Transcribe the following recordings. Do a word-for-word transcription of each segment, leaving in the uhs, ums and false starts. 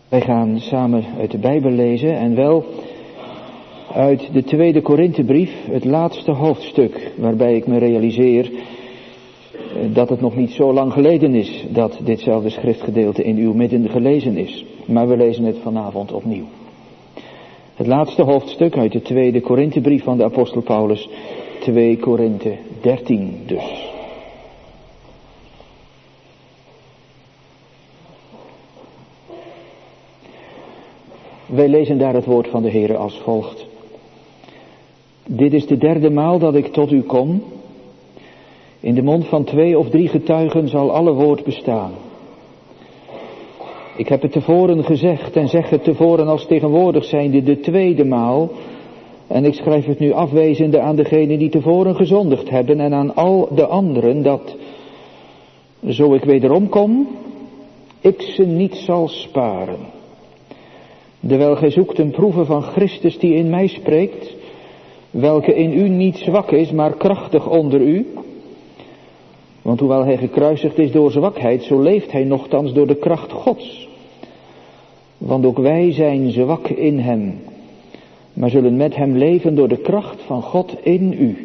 Wij gaan samen uit de Bijbel lezen en wel uit de tweede Korinthebrief, het laatste hoofdstuk, waarbij ik me realiseer dat het nog niet zo lang geleden is dat ditzelfde schriftgedeelte in uw midden gelezen is. Maar we lezen het vanavond opnieuw. Het laatste hoofdstuk uit de tweede Korinthebrief van de apostel Paulus, twee Korinthe dertien dus. Wij lezen daar het woord van de Heere als volgt. Dit is de derde maal dat ik tot u kom. In de mond van twee of drie getuigen zal alle woord bestaan. Ik heb het tevoren gezegd en zeg het tevoren als tegenwoordig zijnde de tweede maal. En ik schrijf het nu afwijzende aan degenen die tevoren gezondigd hebben en aan al de anderen, dat, zo ik wederom kom, ik ze niet zal sparen. Dewijl gij zoekt een proeve van Christus die in mij spreekt, welke in u niet zwak is, maar krachtig onder u. Want hoewel hij gekruisigd is door zwakheid, zo leeft hij nochtans door de kracht Gods. Want ook wij zijn zwak in hem, maar zullen met hem leven door de kracht van God in u.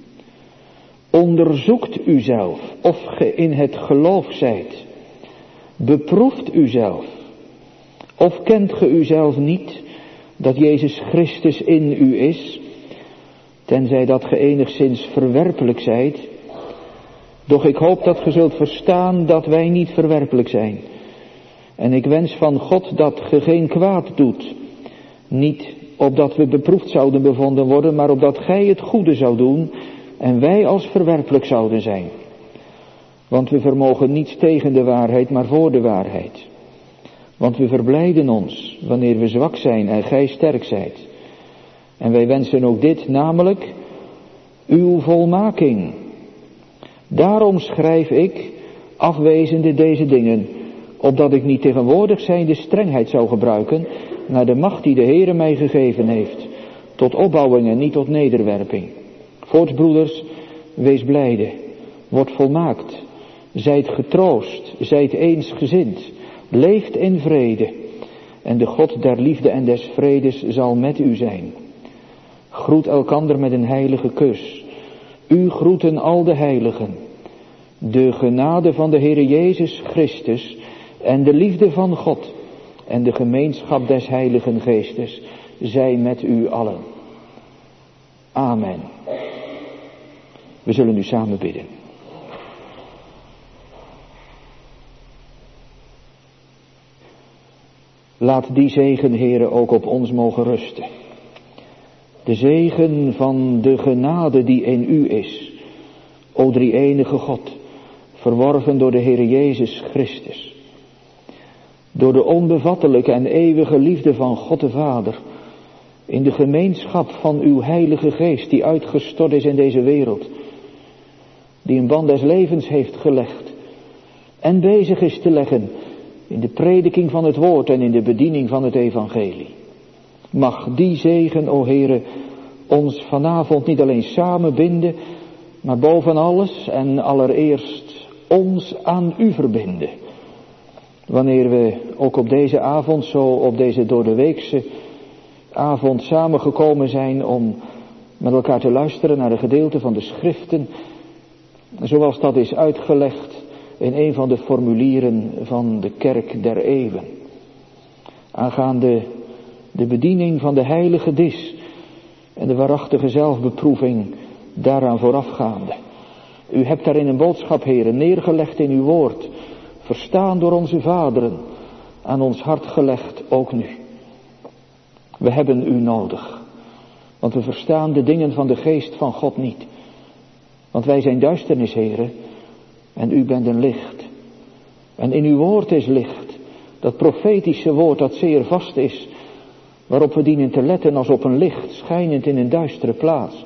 Onderzoekt uzelf of ge in het geloof zijt. Beproeft uzelf. Of kent ge uzelf niet, dat Jezus Christus in u is, tenzij dat ge enigszins verwerpelijk zijt. Doch ik hoop dat ge zult verstaan dat wij niet verwerpelijk zijn. En ik wens van God dat ge geen kwaad doet, niet opdat we beproefd zouden bevonden worden, maar opdat gij het goede zou doen en wij als verwerpelijk zouden zijn. Want we vermogen niets tegen de waarheid, maar voor de waarheid. Want we verblijden ons wanneer we zwak zijn en gij sterk zijt. En wij wensen ook dit, namelijk uw volmaking. Daarom schrijf ik, afwezende deze dingen, opdat ik niet tegenwoordig zijnde strengheid zou gebruiken, naar de macht die de Heere mij gegeven heeft, tot opbouwing en niet tot nederwerping. Voorts, broeders, wees blijde, word volmaakt, zijt getroost, zijt eensgezind. Leeft in vrede, en de God der liefde en des vredes zal met u zijn. Groet elkander met een heilige kus. U groeten al de heiligen. De genade van de Heere Jezus Christus en de liefde van God en de gemeenschap des Heiligen Geestes zij met u allen. Amen. We zullen nu samen bidden. Laat die zegen, Heere, ook op ons mogen rusten. De zegen van de genade die in u is, o drie-enige God, verworven door de Heere Jezus Christus. Door de onbevattelijke en eeuwige liefde van God de Vader, in de gemeenschap van uw Heilige Geest die uitgestort is in deze wereld, die een band des levens heeft gelegd en bezig is te leggen in de prediking van het woord en in de bediening van het evangelie. Mag die zegen, o Heere, ons vanavond niet alleen samenbinden, maar boven alles en allereerst ons aan u verbinden. Wanneer we ook op deze avond, zo op deze doordeweekse avond samengekomen zijn om met elkaar te luisteren naar een gedeelte van de schriften, zoals dat is uitgelegd in een van de formulieren van de kerk der eeuwen. Aangaande de bediening van de heilige dis en de waarachtige zelfbeproeving daaraan voorafgaande. U hebt daarin een boodschap, Heere, neergelegd in uw woord, verstaan door onze vaderen, aan ons hart gelegd ook nu. We hebben u nodig, want we verstaan de dingen van de geest van God niet. Want wij zijn duisternis, Heere, en u bent een licht. En in uw woord is licht. Dat profetische woord dat zeer vast is. Waarop we dienen te letten als op een licht. Schijnend in een duistere plaats.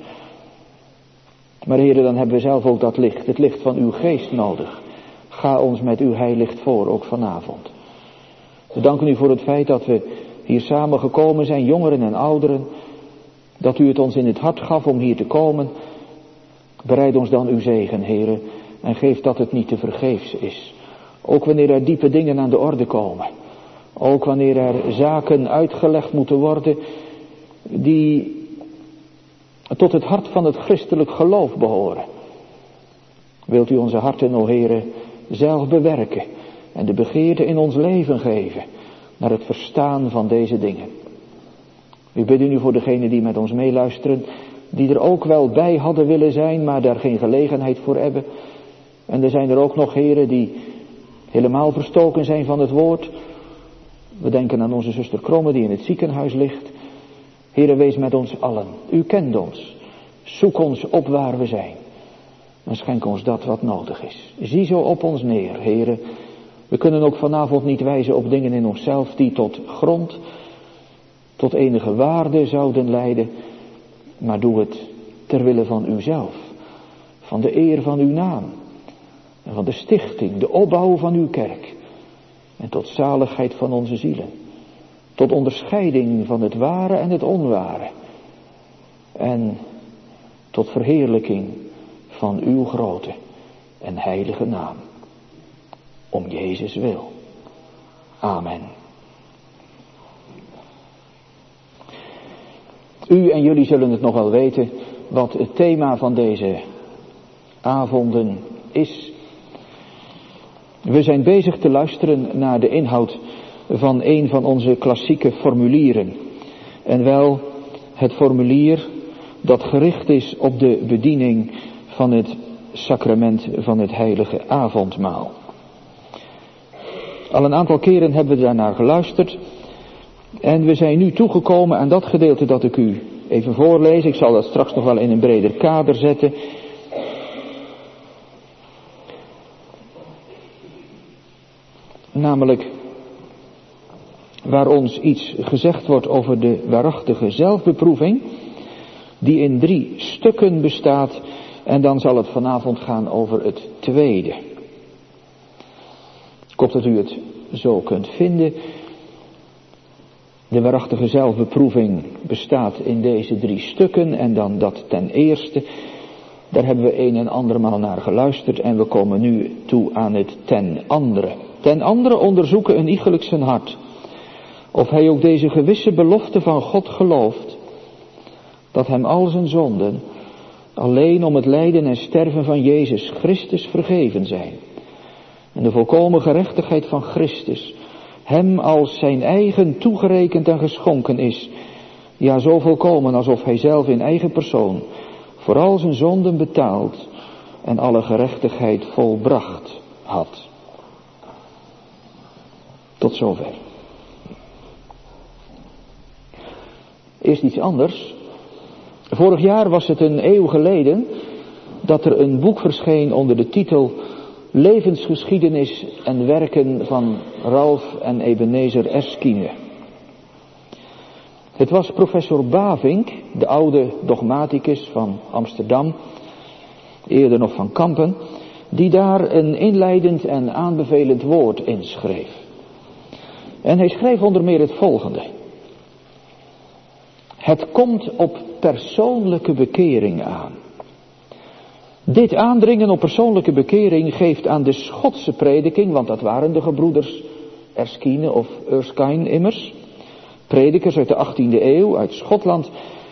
Maar Heere, dan hebben we zelf ook dat licht. Het licht van uw geest nodig. Ga ons met uw heilicht voor, ook vanavond. We danken u voor het feit dat we hier samen gekomen zijn. Jongeren en ouderen. Dat u het ons in het hart gaf om hier te komen. Bereid ons dan uw zegen, Heere. En geef dat het niet te vergeefs is. Ook wanneer er diepe dingen aan de orde komen. Ook wanneer er zaken uitgelegd moeten worden die tot het hart van het christelijk geloof behoren. Wilt u onze harten, o Heere, zelf bewerken en de begeerte in ons leven geven naar het verstaan van deze dingen. We bidden u voor degenen die met ons meeluisteren, die er ook wel bij hadden willen zijn, maar daar geen gelegenheid voor hebben. En er zijn er ook nog, heren, die helemaal verstoken zijn van het woord. We denken aan onze zuster Kromme die in het ziekenhuis ligt. Heere, wees met ons allen. U kent ons. Zoek ons op waar we zijn. En schenk ons dat wat nodig is. Zie zo op ons neer, Heere. We kunnen ook vanavond niet wijzen op dingen in onszelf die tot grond, tot enige waarde zouden leiden. Maar doe het ter wille van uzelf. Van de eer van uw naam. En van de stichting, de opbouw van uw kerk. En tot zaligheid van onze zielen. Tot onderscheiding van het ware en het onware. En tot verheerlijking van uw grote en heilige naam. Om Jezus wil. Amen. U en jullie zullen het nog wel weten wat het thema van deze avonden is. We zijn bezig te luisteren naar de inhoud van een van onze klassieke formulieren. En wel het formulier dat gericht is op de bediening van het sacrament van het heilige avondmaal. Al een aantal keren hebben we daarnaar geluisterd. En we zijn nu toegekomen aan dat gedeelte dat ik u even voorlees. Ik zal dat straks nog wel in een breder kader zetten. Namelijk waar ons iets gezegd wordt over de waarachtige zelfbeproeving, die in drie stukken bestaat, en dan zal het vanavond gaan over het tweede. Ik hoop dat u het zo kunt vinden. De waarachtige zelfbeproeving bestaat in deze drie stukken en dan dat ten eerste. Daar hebben we een en andermaal naar geluisterd en we komen nu toe aan het ten andere. Ten andere onderzoeken een iegelijk zijn hart. Of hij ook deze gewisse belofte van God gelooft. Dat hem al zijn zonden alleen om het lijden en sterven van Jezus Christus vergeven zijn. En de volkomen gerechtigheid van Christus hem als zijn eigen toegerekend en geschonken is. Ja, zo volkomen alsof hij zelf in eigen persoon voor al zijn zonden betaald en alle gerechtigheid volbracht had. Tot zover. Eerst iets anders. Vorig jaar was het een eeuw geleden dat er een boek verscheen onder de titel Levensgeschiedenis en werken van Ralph en Ebenezer Erskine. Het was professor Bavinck, de oude dogmaticus van Amsterdam, eerder nog van Kampen, die daar een inleidend en aanbevelend woord inschreef. En hij schreef onder meer het volgende. Het komt op persoonlijke bekering aan. Dit aandringen op persoonlijke bekering geeft aan de Schotse prediking, want dat waren de gebroeders Erskine of Erskine immers, predikers uit de achttiende eeuw, uit Schotland.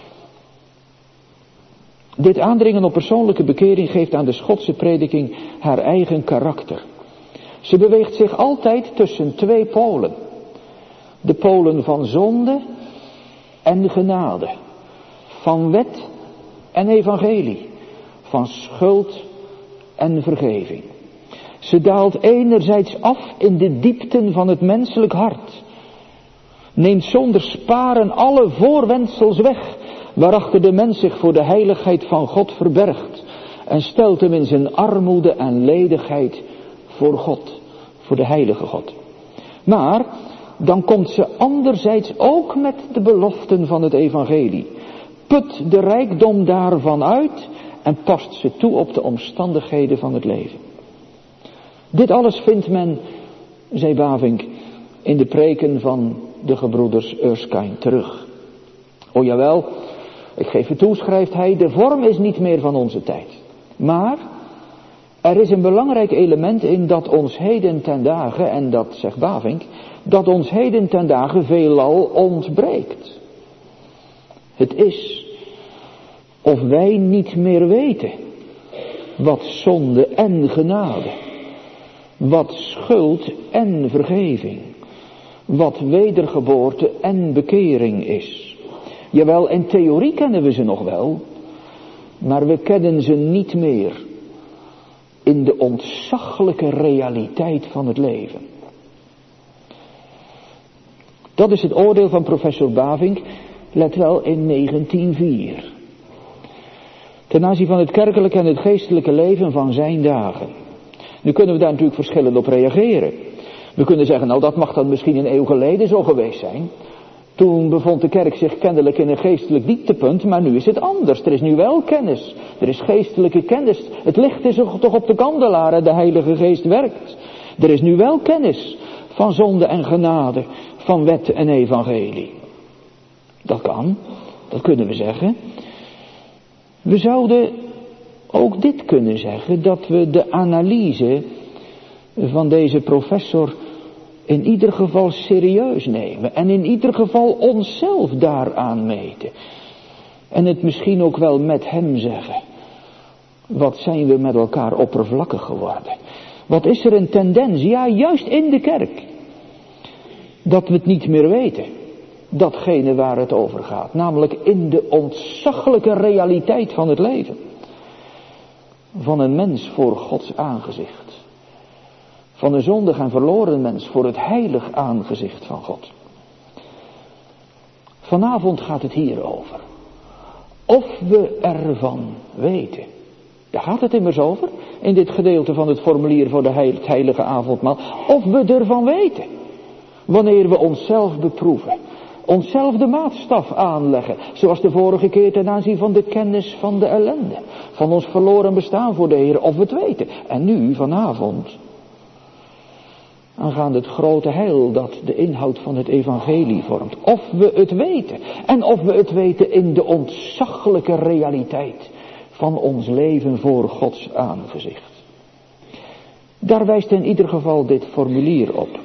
Dit aandringen op persoonlijke bekering geeft aan de Schotse prediking haar eigen karakter. Ze beweegt zich altijd tussen twee polen. De polen van zonde en genade. Van wet en evangelie. Van schuld en vergeving. Ze daalt enerzijds af in de diepten van het menselijk hart. Neemt zonder sparen alle voorwendsels weg, waarachter de mens zich voor de heiligheid van God verbergt. En stelt hem in zijn armoede en ledigheid voor God, voor de heilige God. Maar dan komt ze anderzijds ook met de beloften van het evangelie. Put de rijkdom daarvan uit en past ze toe op de omstandigheden van het leven. Dit alles vindt men, zei Bavinck, in de preken van de gebroeders Erskine terug. O jawel, ik geef het toe, schrijft hij, de vorm is niet meer van onze tijd. Maar Er is een belangrijk element in dat ons heden ten dagen, en dat zegt Bavinck, dat ons heden ten dagen veelal ontbreekt. Het is of wij niet meer weten wat zonde en genade, wat schuld en vergeving, wat wedergeboorte en bekering is. Jawel, in theorie kennen we ze nog wel, maar we kennen ze niet meer in de ontzaglijke realiteit van het leven. Dat is het oordeel van professor Bavinck, let wel, in negentien vier. Ten aanzien van het kerkelijke en het geestelijke leven van zijn dagen. Nu kunnen we daar natuurlijk verschillend op reageren. We kunnen zeggen, nou dat mag dan misschien een eeuw geleden zo geweest zijn. Toen bevond de kerk zich kennelijk in een geestelijk dieptepunt, maar nu is het anders. Er is nu wel kennis. Er is geestelijke kennis. Het licht is toch op de kandelaar en de Heilige Geest werkt. Er is nu wel kennis van zonde en genade, van wet en evangelie. Dat kan, dat kunnen we zeggen. We zouden ook dit kunnen zeggen, dat we de analyse van deze professor in ieder geval serieus nemen en in ieder geval onszelf daaraan meten. En het misschien ook wel met hem zeggen. Wat zijn we met elkaar oppervlakkig geworden? Wat is er een tendens, ja juist in de kerk, dat we het niet meer weten. Datgene waar het over gaat, namelijk in de ontzaglijke realiteit van het leven. Van een mens voor Gods aangezicht. Van een zondig en verloren mens voor het heilig aangezicht van God. Vanavond gaat het hier over. Of we ervan weten. Daar gaat het immers over. In dit gedeelte van het formulier voor de het heilige avondmaal. Of we ervan weten. Wanneer we onszelf beproeven. Onszelf de maatstaf aanleggen. Zoals de vorige keer ten aanzien van de kennis van de ellende. Van ons verloren bestaan voor de Heer. Of we het weten. En nu vanavond. Aangaande het grote heil dat de inhoud van het evangelie vormt. Of we het weten. En of we het weten in de ontzaglijke realiteit van ons leven voor Gods aangezicht. Daar wijst in ieder geval dit formulier op.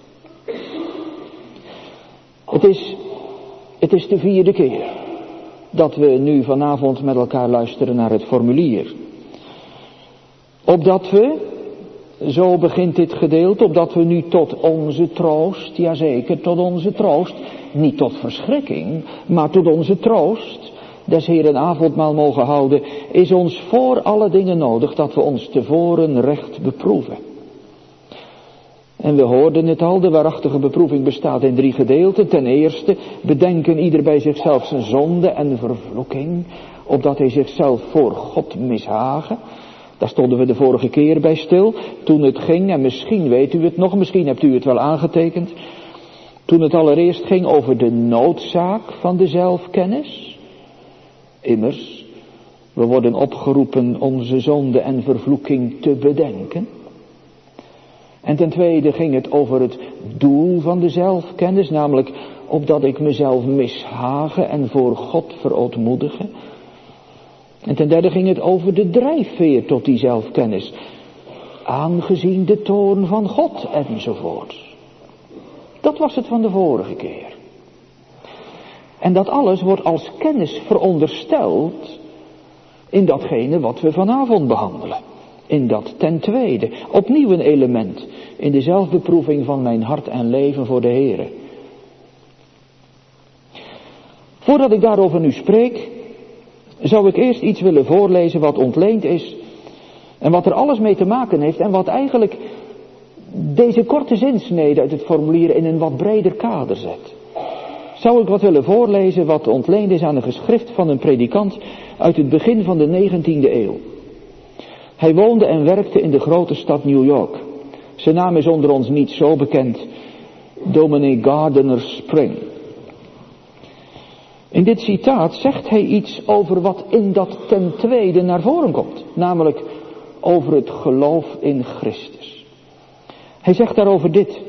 Het is, het is de vierde keer dat we nu vanavond met elkaar luisteren naar het formulier. Opdat we, zo begint dit gedeelte, opdat we nu tot onze troost, jazeker, tot onze troost, niet tot verschrikking, maar tot onze troost, des Heeren avondmaal mogen houden, is ons voor alle dingen nodig dat we ons tevoren recht beproeven. En we hoorden het al, de waarachtige beproeving bestaat in drie gedeelten. Ten eerste, bedenken ieder bij zichzelf zijn zonde en vervloeking, opdat hij zichzelf voor God mishagen. Daar stonden we de vorige keer bij stil, toen het ging, en misschien weet u het nog, misschien hebt u het wel aangetekend, toen het allereerst ging over de noodzaak van de zelfkennis. Immers, we worden opgeroepen onze zonde en vervloeking te bedenken. En ten tweede ging het over het doel van de zelfkennis, namelijk opdat ik mezelf mishagen en voor God verootmoedigen. En ten derde ging het over de drijfveer tot die zelfkennis, aangezien de toorn van God enzovoort. Dat was het van de vorige keer. En dat alles wordt als kennis verondersteld in datgene wat we vanavond behandelen. In dat ten tweede, opnieuw een element in de zelfbeproeving van mijn hart en leven voor de Heere. Voordat ik daarover nu spreek, zou ik eerst iets willen voorlezen wat ontleend is en wat er alles mee te maken heeft en wat eigenlijk deze korte zinsnede uit het formulier in een wat breder kader zet. Zou ik wat willen voorlezen wat ontleend is aan een geschrift van een predikant uit het begin van de negentiende eeuw. Hij woonde en werkte in de grote stad New York. Zijn naam is onder ons niet zo bekend. Dominee Gardiner Spring. In dit citaat zegt hij iets over wat in dat ten tweede naar voren komt. Namelijk over het geloof in Christus. Hij zegt daarover dit.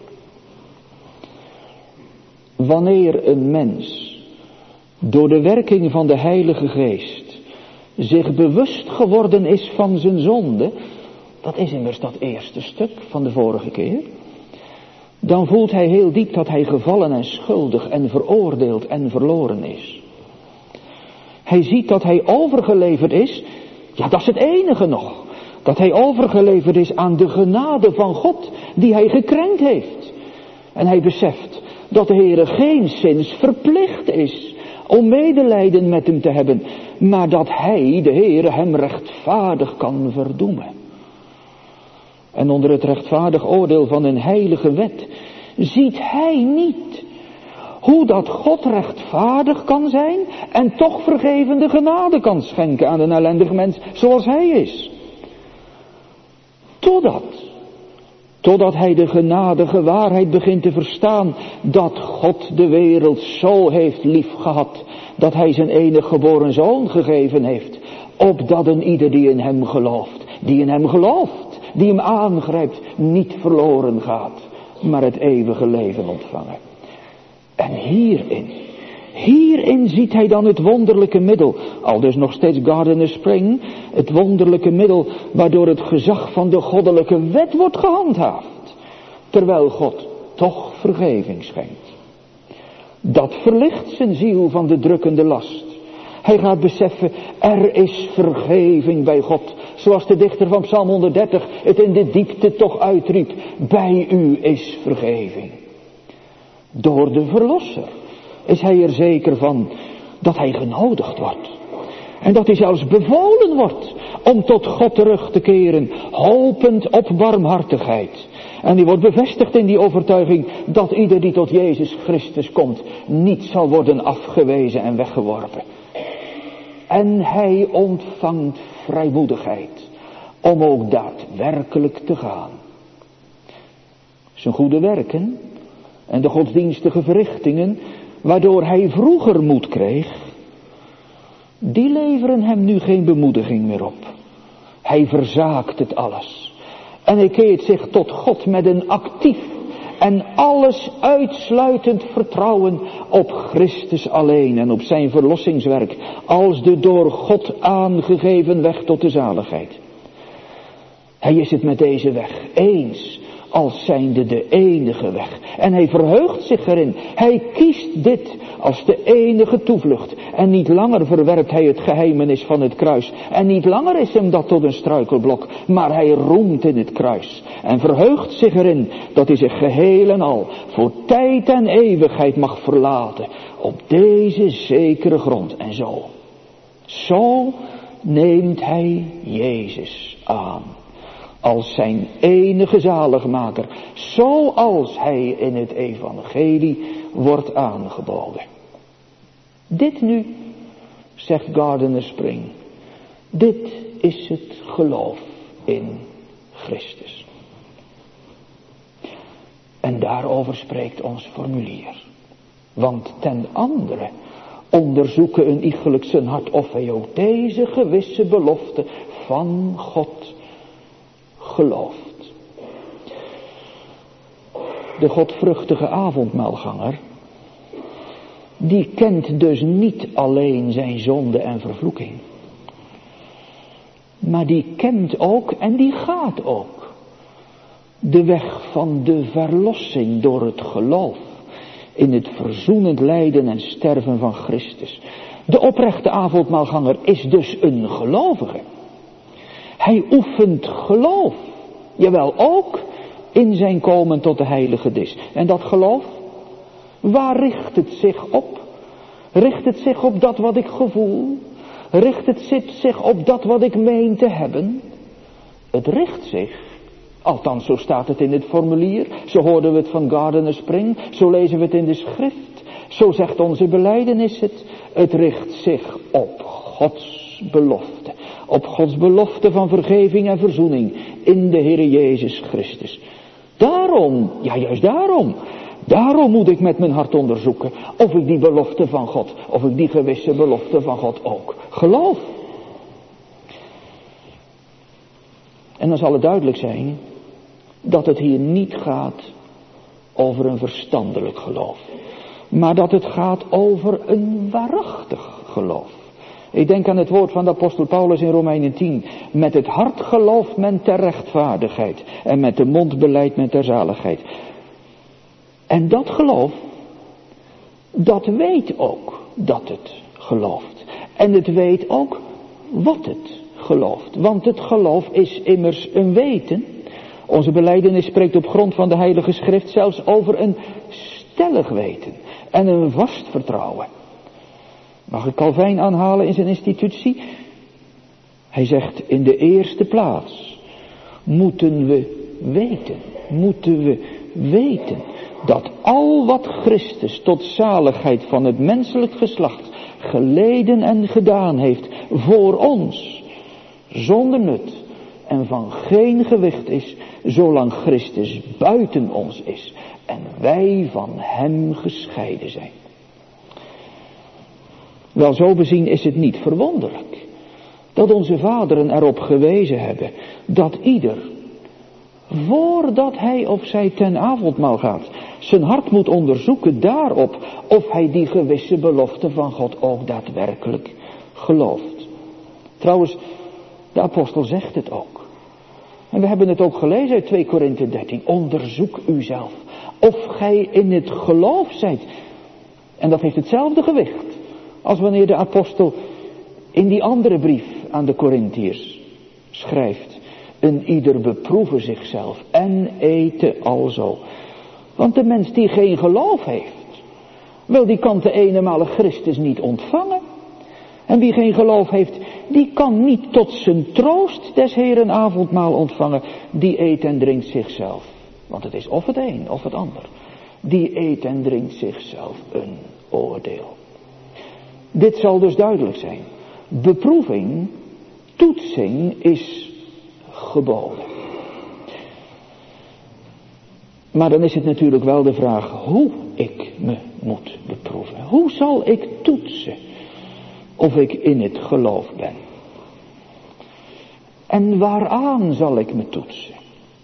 Wanneer een mens door de werking van de Heilige Geest zich bewust geworden is van zijn zonde, Dat is immers dat eerste stuk van de vorige keer. Dan voelt hij heel diep dat hij gevallen en schuldig en veroordeeld en verloren is. Hij ziet dat hij overgeleverd is. Ja, dat is het enige nog. Dat hij overgeleverd is aan de genade van God die hij gekrenkt heeft. En hij beseft dat de Heere geenszins verplicht is om medelijden met hem te hebben. Maar dat hij, de Heere, hem rechtvaardig kan verdoemen. En onder het rechtvaardig oordeel van een heilige wet ziet hij niet hoe dat God rechtvaardig kan zijn en toch vergevende genade kan schenken aan een ellendig mens zoals hij is. Totdat, totdat hij de genadige waarheid begint te verstaan dat God de wereld zo heeft liefgehad dat hij zijn enige geboren zoon gegeven heeft, opdat een ieder die in hem gelooft, die in hem gelooft, die hem aangrijpt, niet verloren gaat, maar het eeuwige leven ontvangen. En hierin, hierin ziet hij dan het wonderlijke middel, al dus nog steeds Gardiner Spring, het wonderlijke middel waardoor het gezag van de goddelijke wet wordt gehandhaafd, terwijl God toch vergeving schenkt. Dat verlicht zijn ziel van de drukkende last. Hij gaat beseffen, er is vergeving bij God. Zoals de dichter van Psalm honderddertig het in de diepte toch uitriep. Bij u is vergeving. Door de Verlosser is hij er zeker van dat hij genodigd wordt. En dat hij zelfs bevolen wordt om tot God terug te keren, hopend op barmhartigheid. En die wordt bevestigd in die overtuiging dat ieder die tot Jezus Christus komt, niet zal worden afgewezen en weggeworpen. En hij ontvangt vrijmoedigheid om ook daadwerkelijk te gaan. Zijn goede werken en de godsdienstige verrichtingen, waardoor hij vroeger moed kreeg, die leveren hem nu geen bemoediging meer op. Hij verzaakt het alles. En hij keert zich tot God met een actief en alles uitsluitend vertrouwen op Christus alleen en op zijn verlossingswerk als de door God aangegeven weg tot de zaligheid. Hij is het met deze weg eens als zijnde de enige weg. En hij verheugt zich erin. Hij kiest dit als de enige toevlucht. En niet langer verwerpt hij het geheimenis van het kruis. En niet langer is hem dat tot een struikelblok. Maar hij roemt in het kruis. En verheugt zich erin dat hij zich geheel en al voor tijd en eeuwigheid mag verlaten. Op deze zekere grond. En zo. Zo neemt hij Jezus aan. Als zijn enige zaligmaker, zoals hij in het evangelie wordt aangeboden. Dit nu, zegt Gardiner Spring, dit is het geloof in Christus. En daarover spreekt ons formulier. Want ten andere onderzoeken een iegelijk zijn hart of hij ook deze gewisse belofte van God gelooft. De godvruchtige avondmaalganger, die kent dus niet alleen zijn zonde en vervloeking, maar die kent ook en die gaat ook de weg van de verlossing door het geloof in het verzoenend lijden en sterven van Christus. De oprechte avondmaalganger is dus een gelovige. Hij oefent geloof, jawel ook in zijn komen tot de heilige dis. En dat geloof, waar richt het zich op? Richt het zich op dat wat ik gevoel? Richt het zich op dat wat ik meen te hebben? Het richt zich, althans zo staat het in het formulier, zo hoorden we het van Gardiner Spring, zo lezen we het in de schrift, zo zegt onze belijdenis het, het richt zich op Gods belofte. Op Gods belofte van vergeving en verzoening in de Heere Jezus Christus. Daarom, ja juist daarom, daarom moet ik met mijn hart onderzoeken of ik die belofte van God, of ik die gewisse belofte van God ook geloof. En dan zal het duidelijk zijn dat het hier niet gaat over een verstandelijk geloof, maar dat het gaat over een waarachtig geloof. Ik denk aan het woord van de apostel Paulus in Romeinen tien. Met het hart gelooft men ter rechtvaardigheid. En met de mond belijdt men ter zaligheid. En dat geloof, dat weet ook dat het gelooft. En het weet ook wat het gelooft. Want het geloof is immers een weten. Onze belijdenis spreekt op grond van de Heilige Schrift zelfs over een stellig weten. En een vast vertrouwen. Mag ik Calvijn aanhalen in zijn institutie? Hij zegt, in de eerste plaats moeten we weten, moeten we weten dat al wat Christus tot zaligheid van het menselijk geslacht geleden en gedaan heeft voor ons, zonder nut en van geen gewicht is, zolang Christus buiten ons is en wij van hem gescheiden zijn. Wel, zo bezien is het niet verwonderlijk dat onze vaderen erop gewezen hebben dat ieder, voordat hij of zij ten avondmaal gaat, zijn hart moet onderzoeken daarop of hij die gewisse belofte van God ook daadwerkelijk gelooft. Trouwens, de apostel zegt het ook. En we hebben het ook gelezen uit twee Korinthe dertien. Onderzoek uzelf of gij in het geloof zijt. En dat heeft hetzelfde gewicht als wanneer de apostel in die andere brief aan de Korinthiërs schrijft. Een ieder beproeve zichzelf en ete alzo. Want de mens die geen geloof heeft, wel die kan te eenenmale Christus niet ontvangen. En wie geen geloof heeft, die kan niet tot zijn troost des Heeren avondmaal ontvangen. Die eet en drinkt zichzelf. Want het is of het een of het ander. Die eet en drinkt zichzelf een oordeel. Dit zal dus duidelijk zijn. Beproeving, toetsing is geboden. Maar dan is het natuurlijk wel de vraag hoe ik me moet beproeven. Hoe zal ik toetsen of ik in het geloof ben? En waaraan zal ik me toetsen?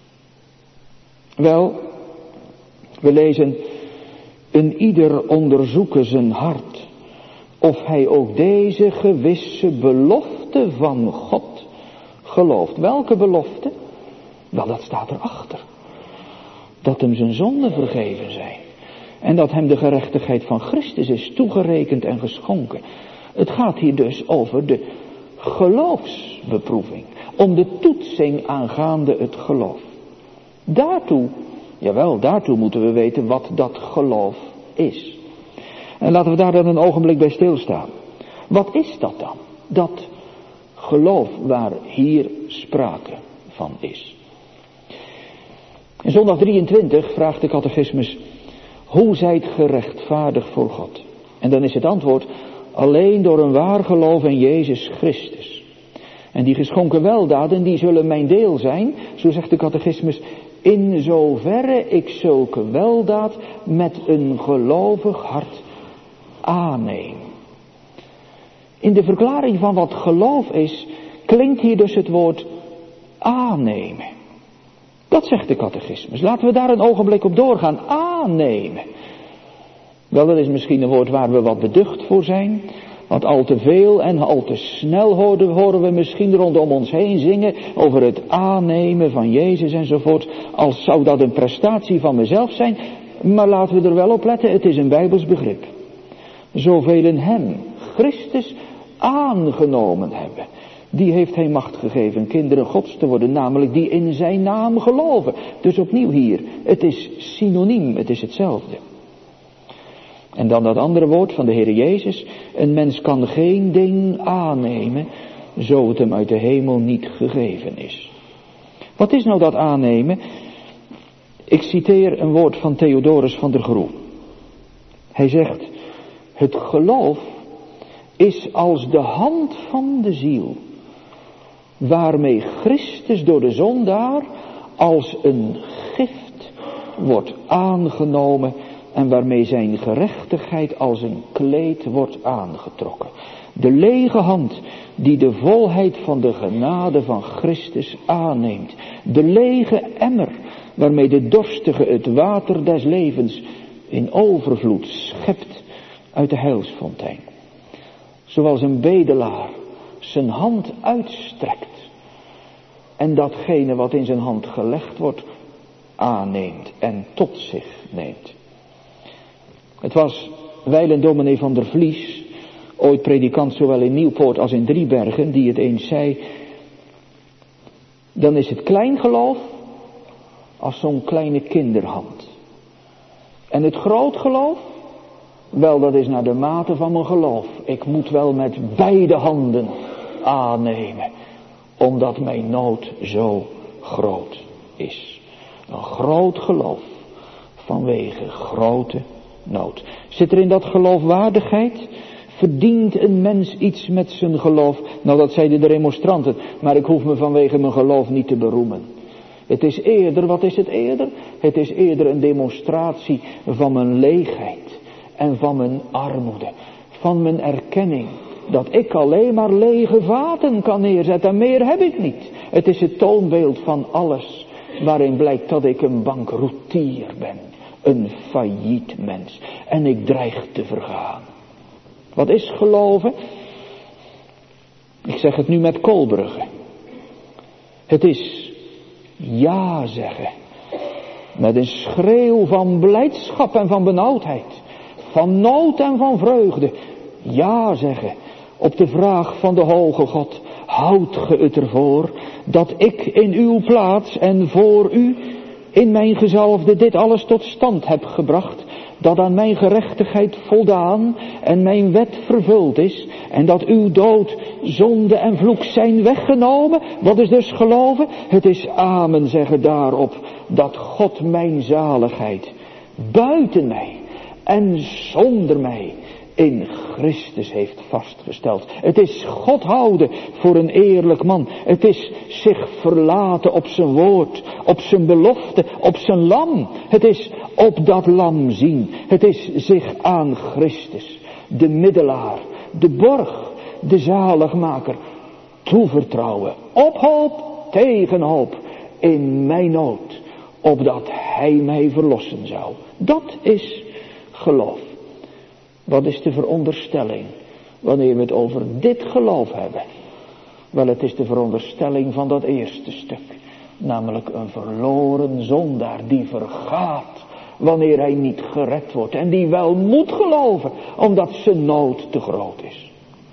Wel, we lezen, een ieder onderzoeken zijn hart, of hij ook deze gewisse belofte van God gelooft. Welke belofte? Wel, dat staat erachter. Dat hem zijn zonden vergeven zijn. En dat hem de gerechtigheid van Christus is toegerekend en geschonken. Het gaat hier dus over de geloofsbeproeving. Om de toetsing aangaande het geloof. Daartoe, jawel, daartoe moeten we weten wat dat geloof is. En laten we daar dan een ogenblik bij stilstaan. Wat is dat dan? Dat geloof waar hier sprake van is. In zondag drieëntwintig vraagt de catechismus, hoe zijt gerechtvaardigd voor God? En dan is het antwoord, alleen door een waar geloof in Jezus Christus. En die geschonken weldaden, die zullen mijn deel zijn, zo zegt de catechismus, in zoverre ik zulke weldaad met een gelovig hart aanneem. In de verklaring van wat geloof is, klinkt hier dus het woord aannemen. Dat zegt de catechismus. Laten we daar een ogenblik op doorgaan. Aannemen. Wel, dat is misschien een woord waar we wat beducht voor zijn. Want al te veel en al te snel horen, horen we misschien rondom ons heen zingen over het aannemen van Jezus enzovoort. Als zou dat een prestatie van mezelf zijn. Maar laten we er wel op letten, het is een Bijbels begrip. Zoveel hem, Christus, aangenomen hebben. Die heeft hij macht gegeven kinderen Gods te worden, namelijk die in zijn naam geloven. Dus opnieuw hier, het is synoniem, het is hetzelfde. En dan dat andere woord van de Heer Jezus, een mens kan geen ding aannemen, zo het hem uit de hemel niet gegeven is. Wat is nou dat aannemen? Ik citeer een woord van Theodorus van der Groe. Hij zegt, het geloof is als de hand van de ziel, waarmee Christus door de zondaar als een gift wordt aangenomen en waarmee zijn gerechtigheid als een kleed wordt aangetrokken. De lege hand die de volheid van de genade van Christus aanneemt. De lege emmer waarmee de dorstige het water des levens in overvloed schept uit de heilsfontein. Zoals een bedelaar zijn hand uitstrekt. En datgene wat in zijn hand gelegd wordt, aanneemt en tot zich neemt. Het was wijlen dominee van der Vlies, ooit predikant zowel in Nieuwpoort als in Driebergen, die het eens zei. Dan is het klein geloof als zo'n kleine kinderhand. En het groot geloof, wel dat is naar de mate van mijn geloof. Ik moet wel met beide handen aannemen, omdat mijn nood zo groot is. Een groot geloof vanwege grote nood. Zit er in dat geloof waardigheid? Verdient een mens iets met zijn geloof? Nou, dat zeiden de remonstranten, maar ik hoef me vanwege mijn geloof niet te beroemen. Het is eerder, wat is het eerder? Het is eerder een demonstratie van mijn leegheid en van mijn armoede. Van mijn erkenning dat ik alleen maar lege vaten kan neerzetten en meer heb ik niet. Het is het toonbeeld van alles waarin blijkt dat ik een bankroetier ben. Een failliet mens. En ik dreig te vergaan. Wat is geloven? Ik zeg het nu met Kolbrugge. Het is ja zeggen. Met een schreeuw van blijdschap en van benauwdheid. Van nood en van vreugde. Ja zeggen. Op de vraag van de hoge God. Houdt ge het ervoor dat ik in uw plaats en voor u in mijn gezalfde dit alles tot stand heb gebracht, dat aan mijn gerechtigheid voldaan en mijn wet vervuld is, en dat uw dood, zonde en vloek zijn weggenomen? Wat is dus geloven? Het is amen zeggen daarop, dat God mijn zaligheid buiten mij en zonder mij in Christus heeft vastgesteld. Het is God houden voor een eerlijk man. Het is zich verlaten op zijn woord, op zijn belofte, op zijn lam. Het is op dat lam zien. Het is zich aan Christus, de middelaar, de borg, de zaligmaker, toevertrouwen. Op hoop, tegen hoop, in mijn nood, opdat hij mij verlossen zou. Dat is geloof. Wat is de veronderstelling wanneer we het over dit geloof hebben? Wel, het is de veronderstelling van dat eerste stuk. Namelijk een verloren zondaar die vergaat wanneer hij niet gered wordt. En die wel moet geloven omdat zijn nood te groot is.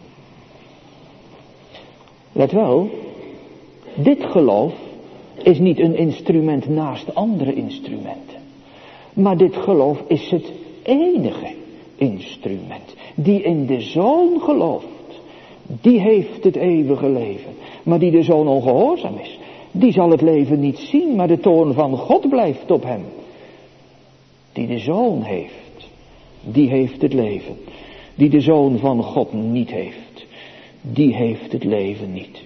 Let wel, dit geloof is niet een instrument naast andere instrumenten. Maar dit geloof is het enige instrument. Die in de Zoon gelooft, die heeft het eeuwige leven. Maar die de Zoon ongehoorzaam is, die zal het leven niet zien, maar de toorn van God blijft op hem. Die de Zoon heeft, die heeft het leven. Die de Zoon van God niet heeft, die heeft het leven niet.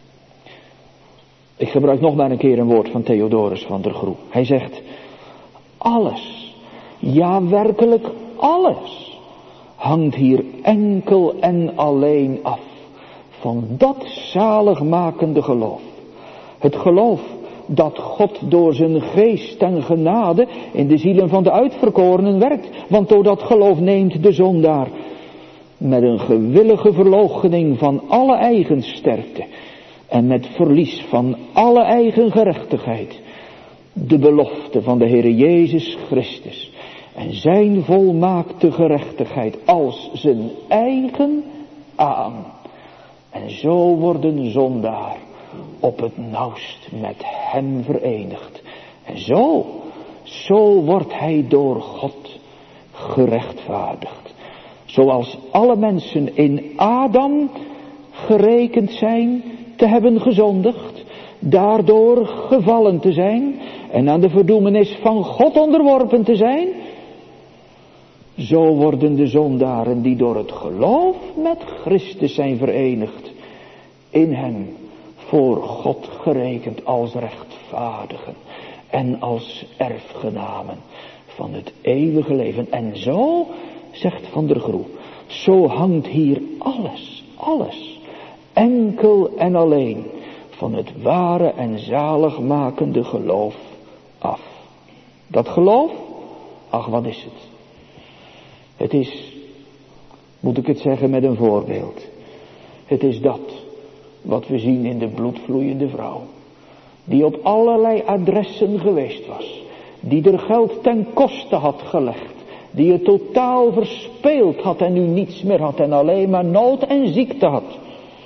Ik gebruik nog maar een keer een woord van Theodorus van der Groe. Hij zegt, alles, ja werkelijk alles, hangt hier enkel en alleen af van dat zaligmakende geloof. Het geloof dat God door zijn geest en genade in de zielen van de uitverkorenen werkt. Want door dat geloof neemt de zondaar met een gewillige verloochening van alle eigen sterkte en met verlies van alle eigen gerechtigheid de belofte van de Heere Jezus Christus en zijn volmaakte gerechtigheid als zijn eigen aan. En zo wordt een zondaar op het nauwst met hem verenigd. En zo, zo wordt hij door God gerechtvaardigd. Zoals alle mensen in Adam gerekend zijn te hebben gezondigd, daardoor gevallen te zijn en aan de verdoemenis van God onderworpen te zijn. Zo worden de zondaren die door het geloof met Christus zijn verenigd, in hem voor God gerekend als rechtvaardigen en als erfgenamen van het eeuwige leven. En zo, zegt Van der Groe, zo hangt hier alles, alles, enkel en alleen van het ware en zaligmakende geloof af. Dat geloof, ach wat is het? Het is Moet ik het zeggen met een voorbeeld? Het is dat wat we zien in de bloedvloeiende vrouw. Die op allerlei adressen geweest was. Die er geld ten koste had gelegd. Die het totaal verspeeld had en nu niets meer had. En alleen maar nood en ziekte had.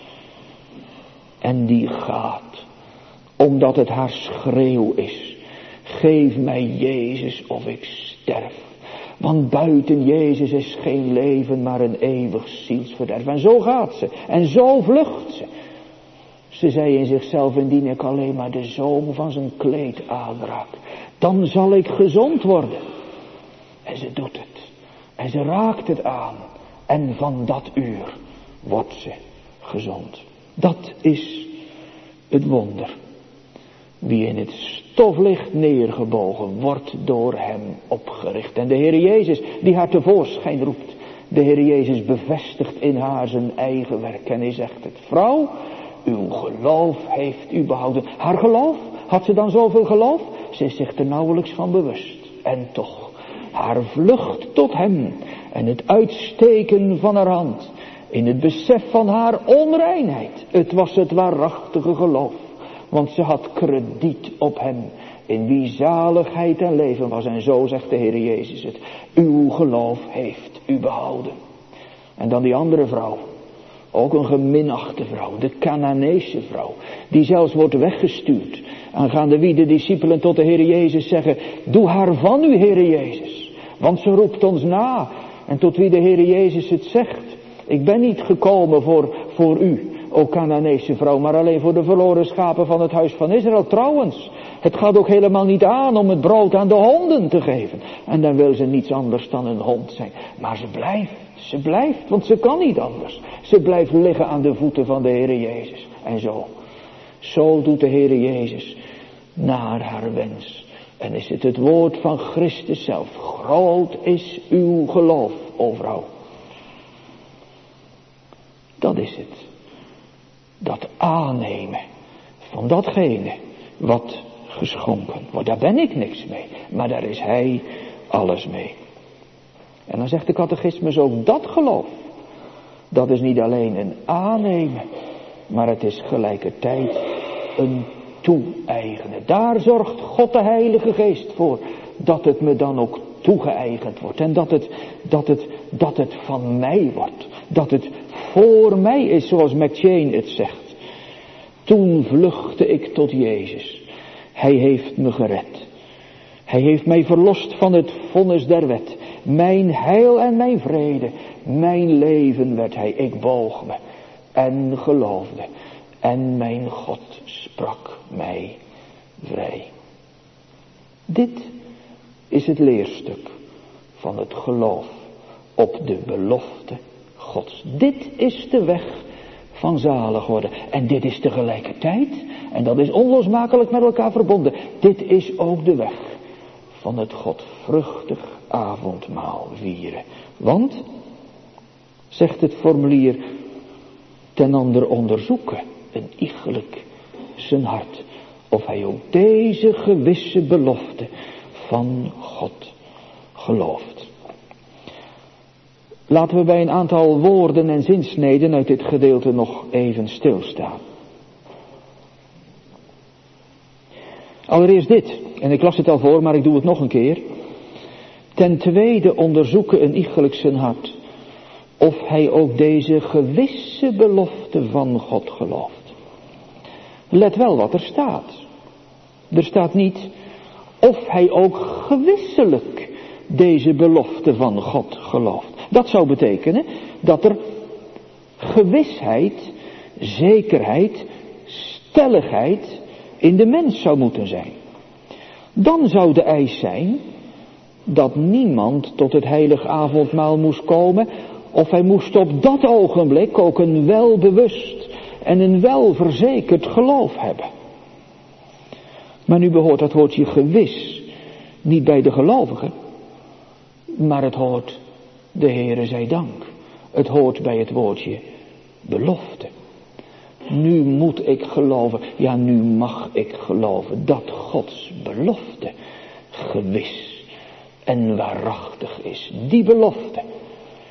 En die gaat. Omdat het haar schreeuw is. Geef mij Jezus of ik sterf. Want buiten Jezus is geen leven maar een eeuwig zielsverderf. En zo gaat ze. En zo vlucht ze. Ze zei in zichzelf, indien ik alleen maar de zoom van zijn kleed aanraak, dan zal ik gezond worden. En ze doet het. En ze raakt het aan. En van dat uur wordt ze gezond. Dat is het wonder. Wie in het stof ligt neergebogen, wordt door hem opgericht. En de Heer Jezus, die haar tevoorschijn roept. De Heer Jezus bevestigt in haar zijn eigen werk. En hij zegt het, vrouw, uw geloof heeft u behouden. Haar geloof? Had ze dan zoveel geloof? Ze is zich er nauwelijks van bewust. En toch, haar vlucht tot hem en het uitsteken van haar hand, in het besef van haar onreinheid. Het was het waarachtige geloof. Want ze had krediet op hem, in wie zaligheid en leven was. En zo zegt de Heer Jezus het. Uw geloof heeft u behouden. En dan die andere vrouw. Ook een geminachte vrouw. De Canaanese vrouw. Die zelfs wordt weggestuurd. Aangaande wie de discipelen tot de Heer Jezus zeggen. Doe haar van u, Heer Jezus. Want ze roept ons na. En tot wie de Heer Jezus het zegt. Ik ben niet gekomen voor, voor u, o Canaanese vrouw, maar alleen voor de verloren schapen van het huis van Israël. Trouwens, het gaat ook helemaal niet aan om het brood aan de honden te geven. En dan wil ze niets anders dan een hond zijn. Maar ze blijft, ze blijft, want ze kan niet anders. Ze blijft liggen aan de voeten van de Heer Jezus. En zo, zo doet de Heer Jezus naar haar wens. En is het het woord van Christus zelf. Groot is uw geloof, o vrouw. Dat is het. Dat aannemen van datgene wat geschonken wordt. Daar ben ik niks mee. Maar daar is hij alles mee. En dan zegt de catechismus ook dat geloof. Dat is niet alleen een aannemen. Maar het is gelijkertijd een toe-eigenen. Daar zorgt God de Heilige Geest voor. Dat het me dan ook toegeëigend wordt. En dat het, dat het, dat het van mij wordt. Dat het voor mij is, zoals McChain het zegt. Toen vluchtte ik tot Jezus. Hij heeft me gered. Hij heeft mij verlost van het vonnis der wet. Mijn heil en mijn vrede. Mijn leven werd hij. Ik boog me en geloofde. En mijn God sprak mij vrij. Dit is het leerstuk van het geloof op de belofte Gods. Dit is de weg van zalig worden. En dit is tegelijkertijd, en dat is onlosmakelijk met elkaar verbonden, dit is ook de weg van het godvruchtig avondmaal vieren. Want, zegt het formulier, ten ander onderzoeken, een iegelijk zijn hart, of hij ook deze gewisse belofte van God gelooft. Laten we bij een aantal woorden en zinsneden uit dit gedeelte nog even stilstaan. Allereerst dit, en ik las het al voor, maar ik doe het nog een keer. Ten tweede onderzoeken een iegelijk zijn hart, of hij ook deze gewisse belofte van God gelooft. Let wel wat er staat. Er staat niet of hij ook gewisselijk deze belofte van God gelooft. Dat zou betekenen dat er gewisheid, zekerheid, stelligheid in de mens zou moeten zijn. Dan zou de eis zijn dat niemand tot het heilig avondmaal moest komen, of hij moest op dat ogenblik ook een welbewust en een welverzekerd geloof hebben. Maar nu behoort dat woordje gewis niet bij de gelovigen, maar het hoort, de Heere zij dank, het hoort bij het woordje belofte. Nu moet ik geloven, ja nu mag ik geloven dat Gods belofte gewis en waarachtig is. Die belofte,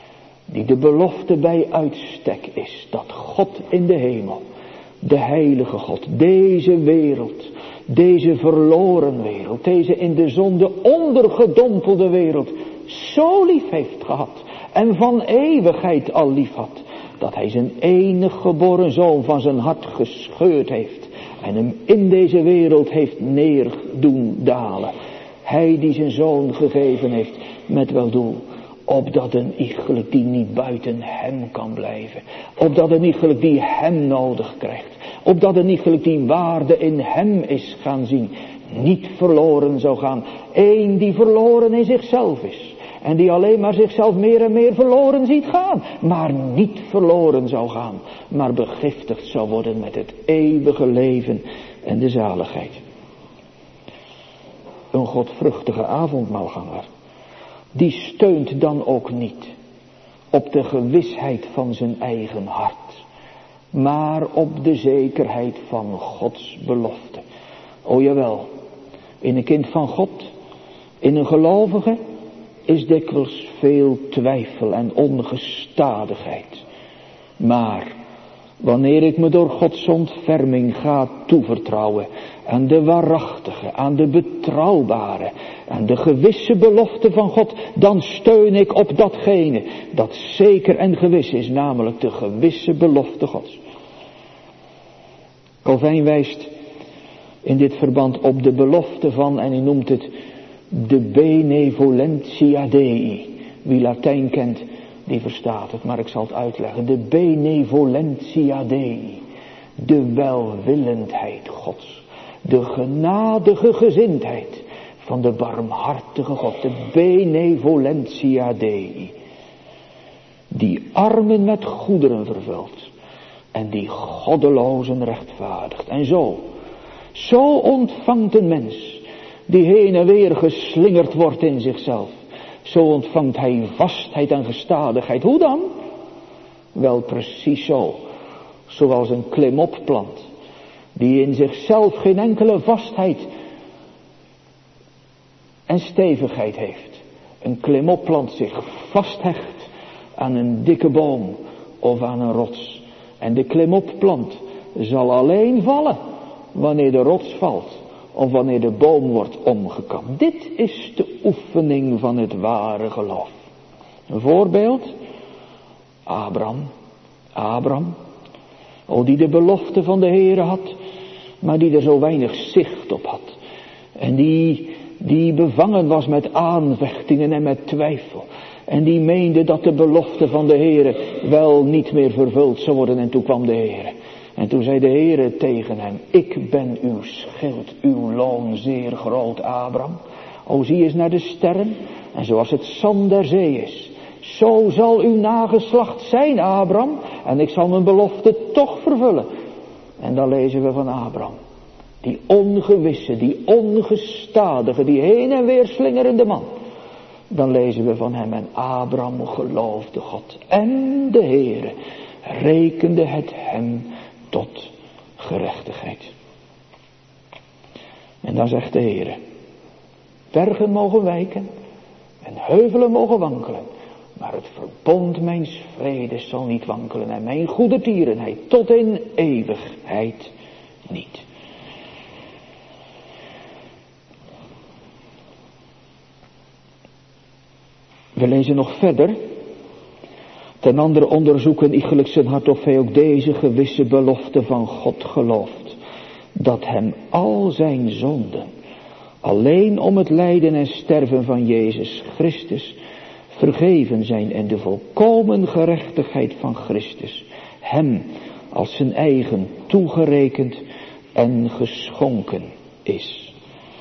die de belofte bij uitstek is, dat God in de hemel, de heilige God, deze wereld, deze verloren wereld, deze in de zonde ondergedompelde wereld, zo lief heeft gehad en van eeuwigheid al lief had, dat hij zijn enig geboren zoon van zijn hart gescheurd heeft en hem in deze wereld heeft neer doen dalen. Hij die zijn zoon gegeven heeft met wel doel, opdat een iegelijk die niet buiten hem kan blijven, opdat een iegelijk die hem nodig krijgt, opdat een iegelijk die waarde in hem is gaan zien, niet verloren zou gaan. Eén die verloren in zichzelf is en die alleen maar zichzelf meer en meer verloren ziet gaan, maar niet verloren zou gaan, maar begiftigd zou worden met het eeuwige leven en de zaligheid. Een godvruchtige avondmaalganger, die steunt dan ook niet op de gewisheid van zijn eigen hart, maar op de zekerheid van Gods belofte. O jawel, in een kind van God, in een gelovige, is dikwijls veel twijfel en ongestadigheid. Maar wanneer ik me door Gods ontferming ga toevertrouwen aan de waarachtige, aan de betrouwbare, aan de gewisse belofte van God, dan steun ik op datgene dat zeker en gewis is, namelijk de gewisse belofte Gods. Calvijn wijst in dit verband op de belofte van, en hij noemt het de benevolentia Dei. Wie Latijn kent, die verstaat het, maar ik zal het uitleggen. De benevolentia Dei, de welwillendheid Gods, de genadige gezindheid van de barmhartige God, de benevolentia Dei, die armen met goederen vervult en die goddelozen rechtvaardigt. En zo, zo ontvangt een mens die heen en weer geslingerd wordt in zichzelf, zo ontvangt hij vastheid en gestadigheid. Hoe dan? Wel precies zo, zoals een klimopplant, die in zichzelf geen enkele vastheid en stevigheid heeft. Een klimopplant zich vasthecht aan een dikke boom of aan een rots. En de klimopplant zal alleen vallen wanneer de rots valt of wanneer de boom wordt omgekamd. Dit is de oefening van het ware geloof. Een voorbeeld, Abraham, Abraham, o die de belofte van de Heere had, maar die er zo weinig zicht op had. En die, die bevangen was met aanvechtingen en met twijfel. En die meende dat de belofte van de Heere wel niet meer vervuld zou worden. En toen kwam de Heere. En toen zei de Heere tegen hem, ik ben uw schild, uw loon zeer groot, Abraham. O zie eens naar de sterren, en zoals het zand der zee is, zo zal uw nageslacht zijn, Abraham. En ik zal mijn belofte toch vervullen. En dan lezen we van Abraham. Die ongewisse, die ongestadige, die heen en weer slingerende man. Dan lezen we van hem, en Abraham geloofde God. En de Heere rekende het hem tot gerechtigheid. En dan zegt de Heere, bergen mogen wijken en heuvelen mogen wankelen, maar het verbond mijns vredes zal niet wankelen en mijn goedertierenheid tot in eeuwigheid niet. We lezen nog verder. Ten andere onderzoeken iegelijk zijn hart of hij ook deze gewisse belofte van God gelooft. Dat hem al zijn zonden, alleen om het lijden en sterven van Jezus Christus, vergeven zijn en de volkomen gerechtigheid van Christus hem als zijn eigen toegerekend en geschonken is.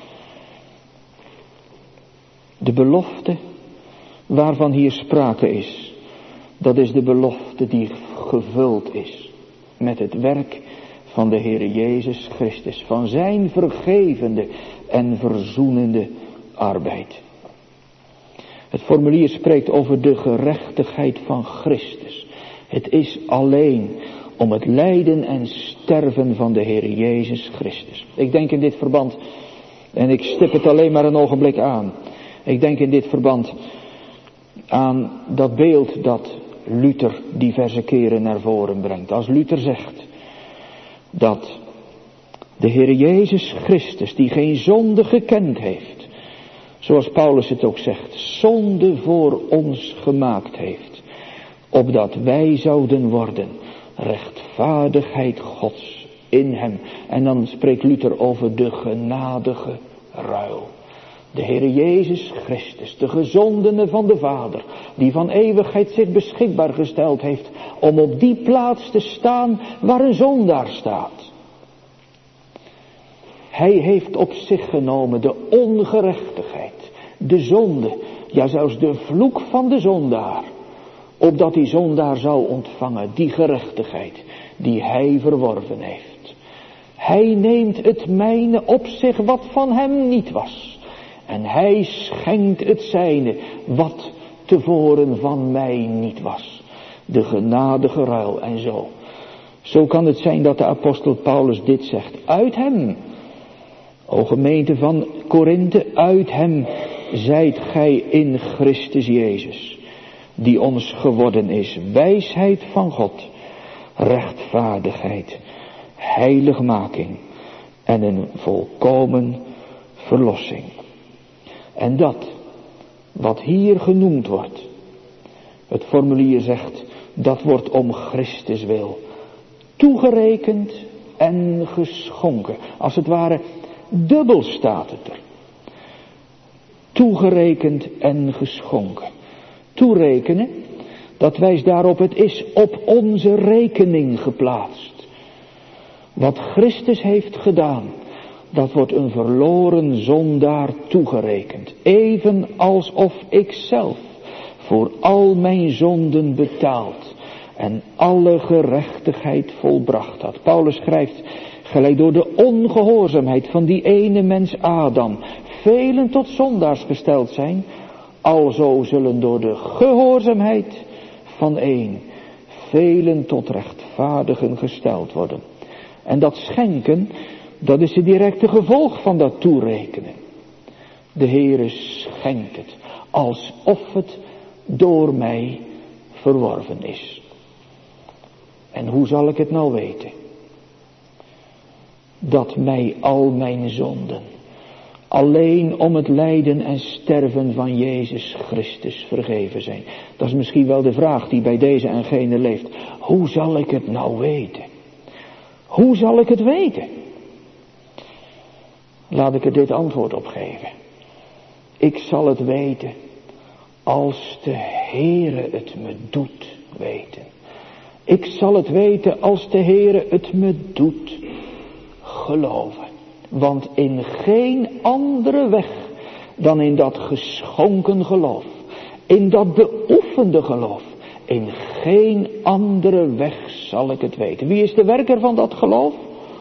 De belofte waarvan hier sprake is, dat is de belofte die gevuld is met het werk van de Heere Jezus Christus, van zijn vergevende en verzoenende arbeid. Het formulier spreekt over de gerechtigheid van Christus. Het is alleen om het lijden en sterven van de Heere Jezus Christus. Ik denk in dit verband, en ik stip het alleen maar een ogenblik aan, ik denk in dit verband aan dat beeld dat Luther diverse keren naar voren brengt. Als Luther zegt dat de Heer Jezus Christus, die geen zonde gekend heeft, zoals Paulus het ook zegt, zonde voor ons gemaakt heeft, opdat wij zouden worden rechtvaardigheid Gods in hem. En dan spreekt Luther over de genadige ruil. De Heer Jezus Christus, de gezondene van de Vader, die van eeuwigheid zich beschikbaar gesteld heeft om op die plaats te staan waar een zondaar staat. Hij heeft op zich genomen de ongerechtigheid, de zonde, ja zelfs de vloek van de zondaar, opdat die zondaar zou ontvangen die gerechtigheid die hij verworven heeft. Hij neemt het mijne op zich wat van hem niet was. En hij schenkt het zijne wat tevoren van mij niet was. De genadige ruil en zo. Zo kan het zijn dat de apostel Paulus dit zegt. Uit hem, o gemeente van Korinthe, uit hem zijt gij in Christus Jezus, die ons geworden is wijsheid van God, rechtvaardigheid, heiligmaking en een volkomen verlossing. En dat, wat hier genoemd wordt, het formulier zegt, dat wordt om Christus wil toegerekend en geschonken. Als het ware, dubbel staat het er. Toegerekend en geschonken. Toerekenen, dat wijst daarop, het is op onze rekening geplaatst. Wat Christus heeft gedaan, dat wordt een verloren zondaar toegerekend. Even alsof ik zelf voor al mijn zonden betaald en alle gerechtigheid volbracht had. Paulus schrijft, gelijk door de ongehoorzaamheid van die ene mens Adam velen tot zondaars gesteld zijn, alzo zullen door de gehoorzaamheid van één velen tot rechtvaardigen gesteld worden. En dat schenken, dat is het directe gevolg van dat toerekenen. De Heere schenkt het, alsof het door mij verworven is. En hoe zal ik het nou weten? Dat mij al mijn zonden, alleen om het lijden en sterven van Jezus Christus vergeven zijn. Dat is misschien wel de vraag die bij deze en gene leeft. Hoe zal ik het nou weten? Hoe zal ik het weten? Laat ik er dit antwoord op geven. Ik zal het weten als de Heere het me doet weten. Ik zal het weten als de Heere het me doet geloven. Want in geen andere weg dan in dat geschonken geloof, in dat beoefende geloof, in geen andere weg zal ik het weten. Wie is de werker van dat geloof?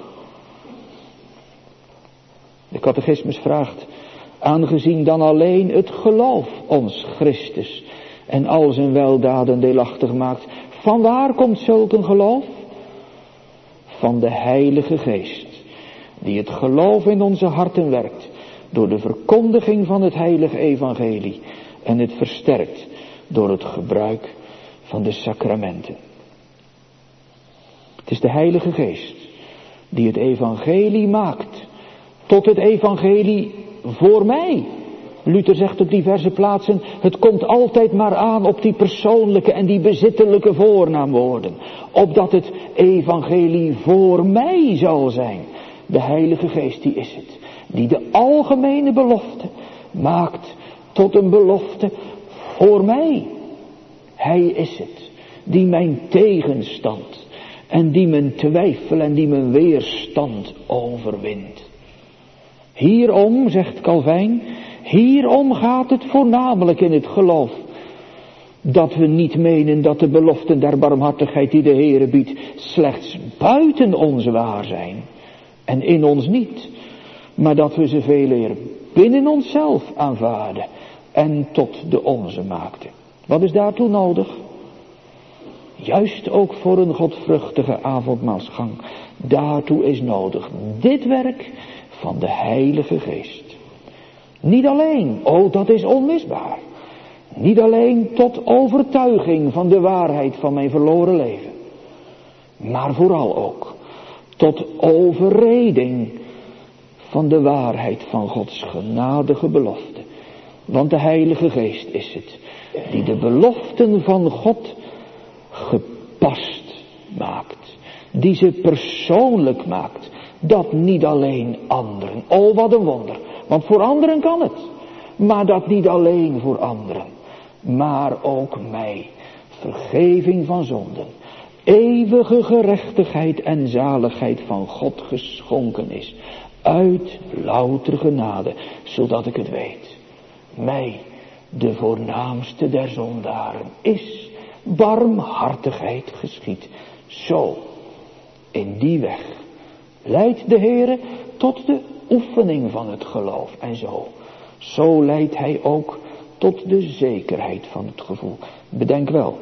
De catechismus vraagt, aangezien dan alleen het geloof ons Christus en al zijn weldaden deelachtig maakt, van waar komt zulk een geloof? Van de Heilige Geest, die het geloof in onze harten werkt, door de verkondiging van het heilige evangelie en het versterkt door het gebruik van de sacramenten. Het is de Heilige Geest die het evangelie maakt tot het evangelie voor mij. Luther zegt op diverse plaatsen, het komt altijd maar aan op die persoonlijke en die bezittelijke voornaamwoorden. Opdat het evangelie voor mij zal zijn. De Heilige Geest, die is het. Die de algemene belofte maakt tot een belofte voor mij. Hij is het. Die mijn tegenstand en die mijn twijfel en die mijn weerstand overwint. Hierom, zegt Calvijn, hierom gaat het voornamelijk in het geloof. Dat we niet menen dat de beloften der barmhartigheid die de Heere biedt slechts buiten ons waar zijn en in ons niet. Maar dat we ze veel eer binnen onszelf aanvaarden en tot de onze maakten. Wat is daartoe nodig? Juist ook voor een godvruchtige avondmaalsgang. Daartoe is nodig dit werk van de Heilige Geest. Niet alleen, oh dat is onmisbaar. Niet alleen tot overtuiging van de waarheid van mijn verloren leven. Maar vooral ook tot overreding van de waarheid van Gods genadige belofte. Want de Heilige Geest is het die de beloften van God gepast maakt. Die ze persoonlijk maakt. Dat niet alleen anderen. Oh, wat een wonder. Want voor anderen kan het. Maar dat niet alleen voor anderen. Maar ook mij. Vergeving van zonden. Eeuwige gerechtigheid en zaligheid van God geschonken is. Uit louter genade. Zodat ik het weet. Mij, de voornaamste der zondaren, is barmhartigheid geschied. Zo, in die weg, leidt de Heere tot de oefening van het geloof. En zo, zo leidt Hij ook tot de zekerheid van het gevoel. Bedenk wel,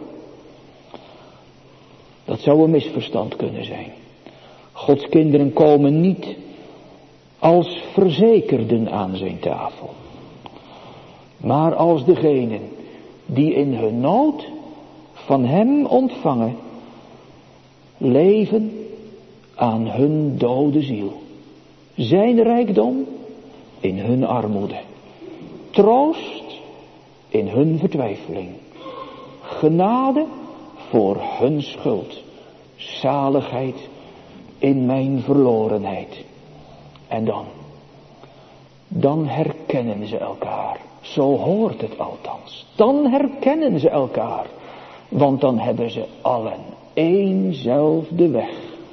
dat zou een misverstand kunnen zijn. Gods kinderen komen niet als verzekerden aan zijn tafel. Maar als degenen die in hun nood van hem ontvangen, leven aan hun dode ziel. Zijn rijkdom in hun armoede. Troost in hun vertwijfeling. Genade voor hun schuld. Zaligheid in mijn verlorenheid. En dan, dan herkennen ze elkaar. Zo hoort het althans. Dan herkennen ze elkaar. Want dan hebben ze allen éénzelfde weg.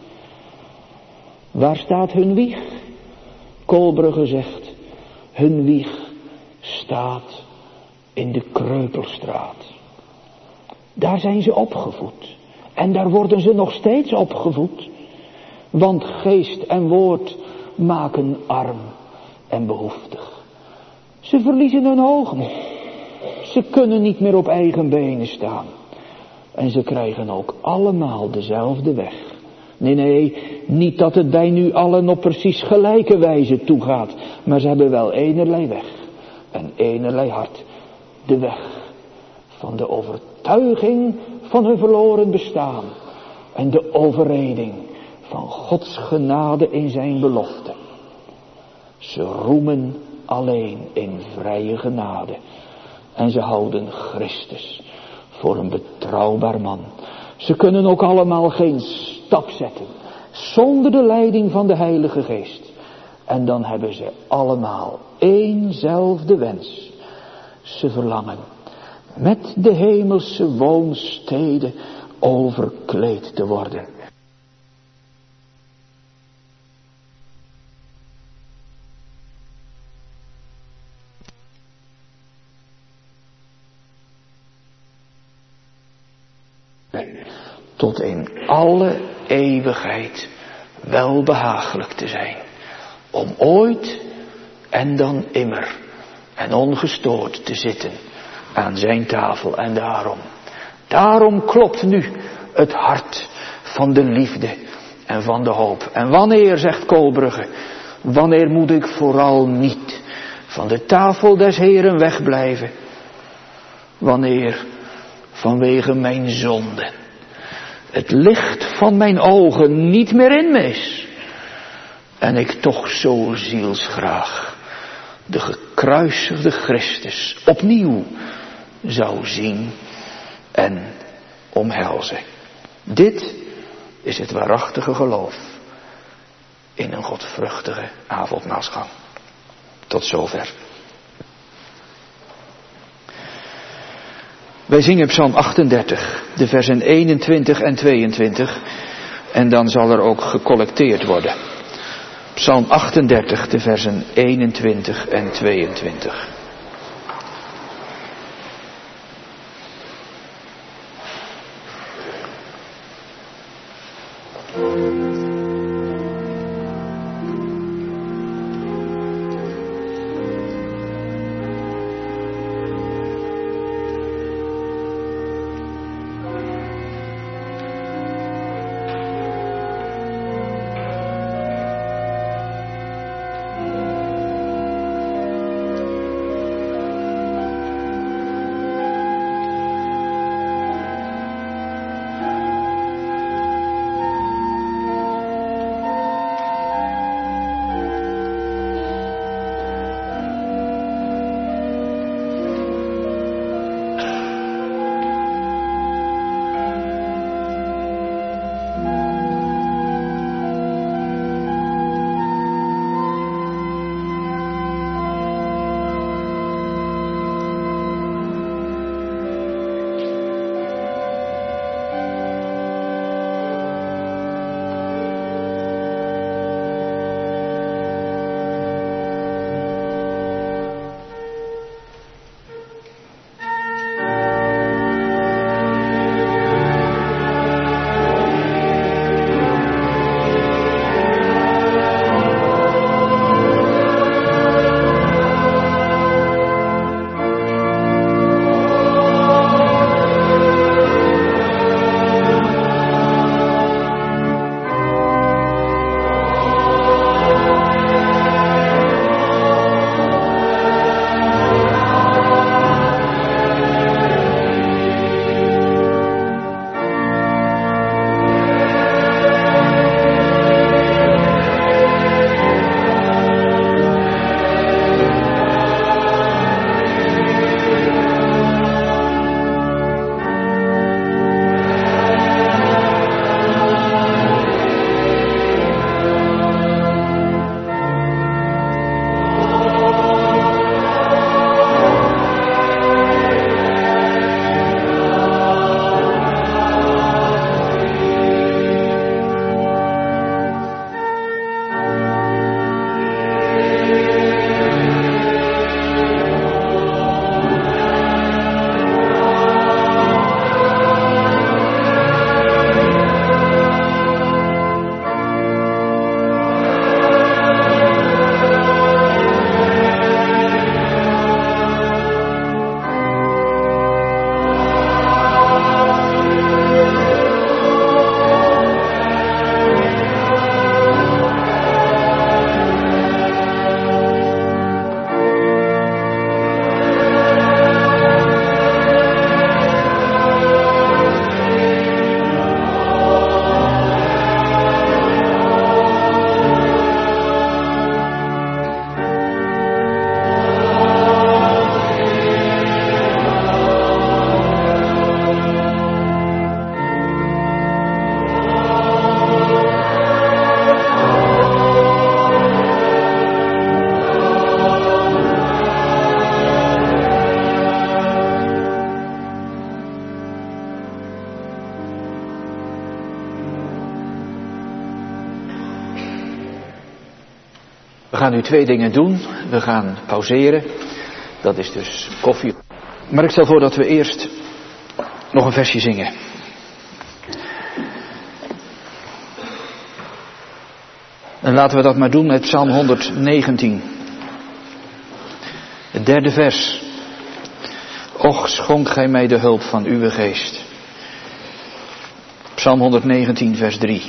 Waar staat hun wieg? Kolbrugge zegt, hun wieg staat in de Kreupelstraat. Daar zijn ze opgevoed. En daar worden ze nog steeds opgevoed. Want geest en woord maken arm en behoeftig. Ze verliezen hun hoogmoed. Ze kunnen niet meer op eigen benen staan. En ze krijgen ook allemaal dezelfde weg. Nee, nee, niet dat het bij nu allen op precies gelijke wijze toegaat. Maar ze hebben wel enerlei weg. En enerlei hart. De weg van de overtuiging van hun verloren bestaan. En de overreding van Gods genade in zijn belofte. Ze roemen alleen in vrije genade. En ze houden Christus voor een betrouwbaar man. Ze kunnen ook allemaal geen stap zetten zonder de leiding van de Heilige Geest. En dan hebben ze allemaal éénzelfde wens. Ze verlangen met de hemelse woonsteden overkleed te worden. Tot in alle eeuwigheid welbehagelijk te zijn. Om ooit en dan immer en ongestoord te zitten aan zijn tafel. En daarom, daarom klopt nu het hart van de liefde en van de hoop. En wanneer, zegt Kolbrugge, wanneer moet ik vooral niet van de tafel des Heeren wegblijven? Wanneer vanwege mijn zonden het licht van mijn ogen niet meer in me is. En ik toch zo zielsgraag de gekruisigde Christus opnieuw zou zien en omhelzen. Dit is het waarachtige geloof in een godvruchtige avondmaalsgang. Tot zover. Wij zingen Psalm achtendertig, de versen eenentwintig en tweeëntwintig. En dan zal er ook gecollecteerd worden. Psalm achtendertig, de versen eenentwintig en tweeëntwintig. gaan nu twee dingen doen. We gaan pauzeren. Dat is dus koffie. Maar ik stel voor dat we eerst nog een versje zingen. En laten we dat maar doen met Psalm honderdnegentien. Het derde vers. Och, schonk gij mij de hulp van uw geest. Psalm honderdnegentien, vers drie.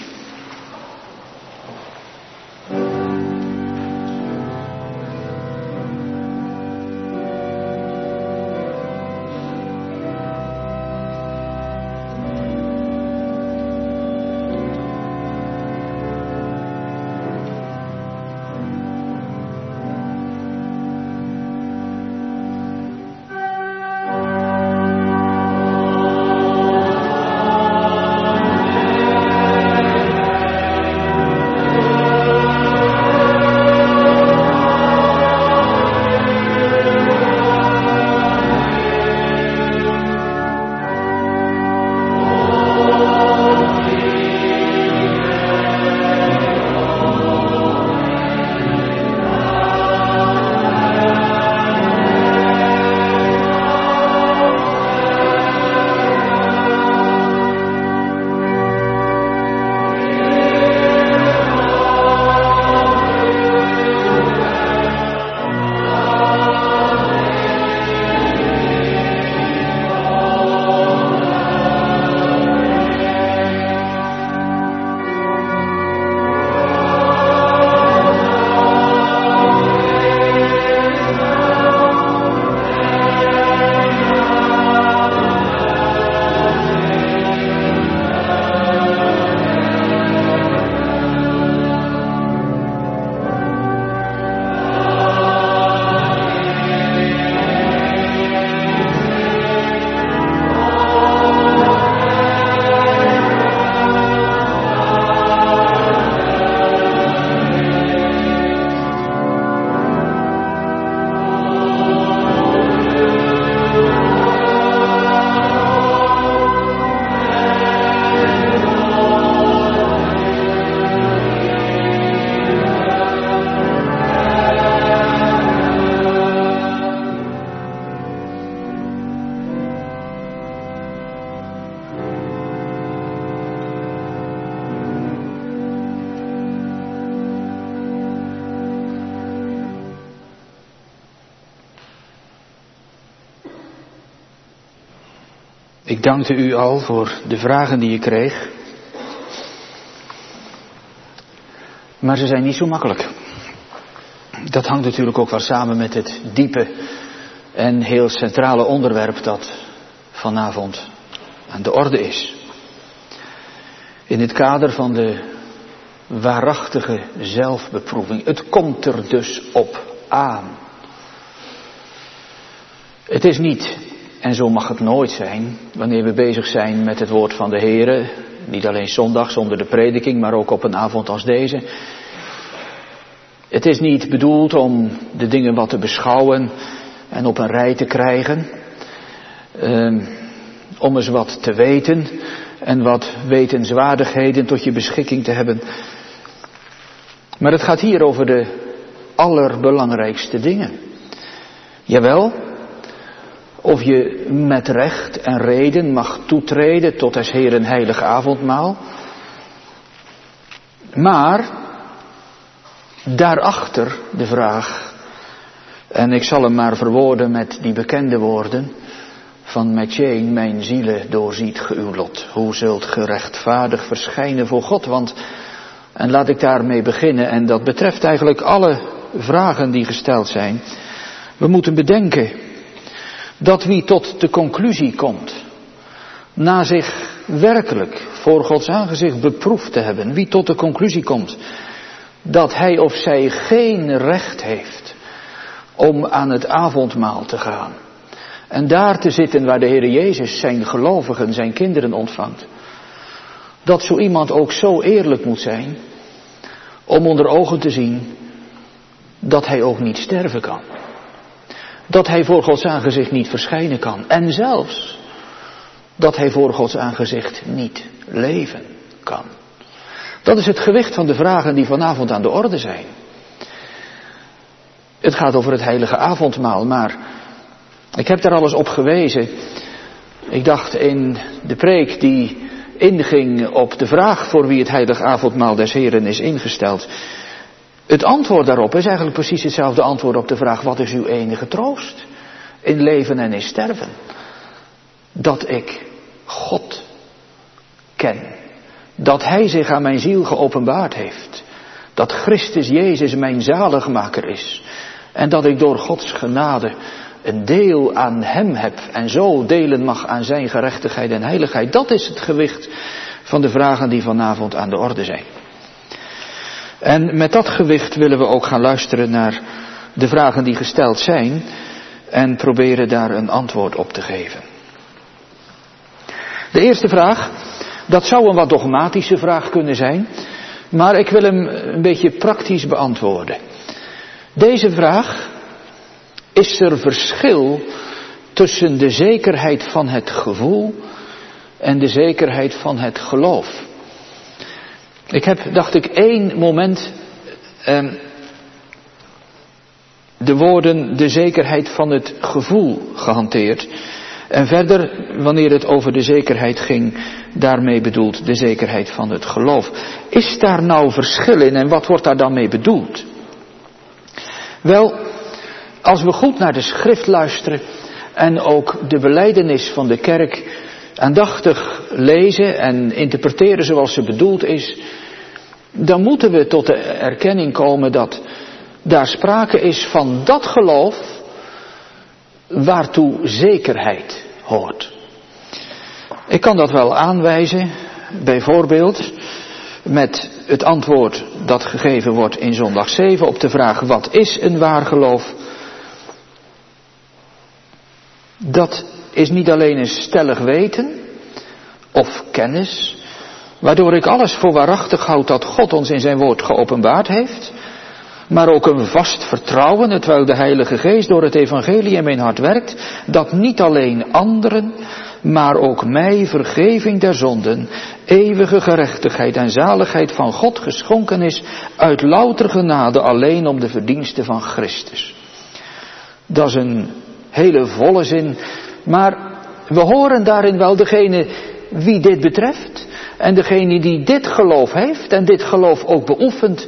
Ik dankte u al voor de vragen die je kreeg. Maar ze zijn niet zo makkelijk. Dat hangt natuurlijk ook wel samen met het diepe en heel centrale onderwerp dat vanavond aan de orde is. In het kader van de waarachtige zelfbeproeving. Het komt er dus op aan. Het is niet, en zo mag het nooit zijn, wanneer we bezig zijn met het woord van de Heere, niet alleen zondags onder de prediking, maar ook op een avond als deze. Het is niet bedoeld om de dingen wat te beschouwen en op een rij te krijgen, uh, om eens wat te weten en wat wetenswaardigheden tot je beschikking te hebben. Maar het gaat hier over de allerbelangrijkste dingen. Jawel, of je met recht en reden mag toetreden tot des Heeren heilig avondmaal. Maar daarachter de vraag, en ik zal hem maar verwoorden met die bekende woorden van Metjein, mijn ziele doorziet ge uw lot. Hoe zult ge rechtvaardig verschijnen voor God? Want, en laat ik daarmee beginnen, en dat betreft eigenlijk alle vragen die gesteld zijn. We moeten bedenken dat wie tot de conclusie komt, na zich werkelijk voor Gods aangezicht beproefd te hebben, wie tot de conclusie komt dat hij of zij geen recht heeft om aan het avondmaal te gaan en daar te zitten waar de Heer Jezus zijn gelovigen, zijn kinderen ontvangt, dat zo iemand ook zo eerlijk moet zijn om onder ogen te zien dat hij ook niet sterven kan. Dat hij voor Gods aangezicht niet verschijnen kan. En zelfs dat hij voor Gods aangezicht niet leven kan. Dat is het gewicht van de vragen die vanavond aan de orde zijn. Het gaat over het heilige avondmaal, maar ik heb daar alles op gewezen. Ik dacht in de preek die inging op de vraag voor wie het heilige avondmaal des Heren is ingesteld. Het antwoord daarop is eigenlijk precies hetzelfde antwoord op de vraag: wat is uw enige troost in leven en in sterven? Dat ik God ken. Dat Hij zich aan mijn ziel geopenbaard heeft. Dat Christus Jezus mijn zaligmaker is. En dat ik door Gods genade een deel aan Hem heb en zo delen mag aan Zijn gerechtigheid en heiligheid. Dat is het gewicht van de vragen die vanavond aan de orde zijn. En met dat gewicht willen we ook gaan luisteren naar de vragen die gesteld zijn en proberen daar een antwoord op te geven. De eerste vraag, dat zou een wat dogmatische vraag kunnen zijn, maar ik wil hem een beetje praktisch beantwoorden. Deze vraag: is er verschil tussen de zekerheid van het gevoel en de zekerheid van het geloof? Ik heb, dacht ik, één moment eh, de woorden de zekerheid van het gevoel gehanteerd. En verder, wanneer het over de zekerheid ging, daarmee bedoeld de zekerheid van het geloof. Is daar nou verschil in en wat wordt daar dan mee bedoeld? Wel, als we goed naar de schrift luisteren en ook de belijdenis van de kerk aandachtig lezen en interpreteren zoals ze bedoeld is, dan moeten we tot de erkenning komen dat daar sprake is van dat geloof waartoe zekerheid hoort. Ik kan dat wel aanwijzen, bijvoorbeeld met het antwoord dat gegeven wordt in zondag zeven op de vraag: wat is een waar geloof? Dat is niet alleen een stellig weten of kennis, waardoor ik alles voor waarachtig houd dat God ons in zijn woord geopenbaard heeft, maar ook een vast vertrouwen, terwijl de Heilige Geest door het evangelie in mijn hart werkt, dat niet alleen anderen, maar ook mij vergeving der zonden, eeuwige gerechtigheid en zaligheid van God geschonken is uit louter genade alleen om de verdiensten van Christus. Dat is een hele volle zin, maar we horen daarin wel degene wie dit betreft en degene die dit geloof heeft en dit geloof ook beoefent,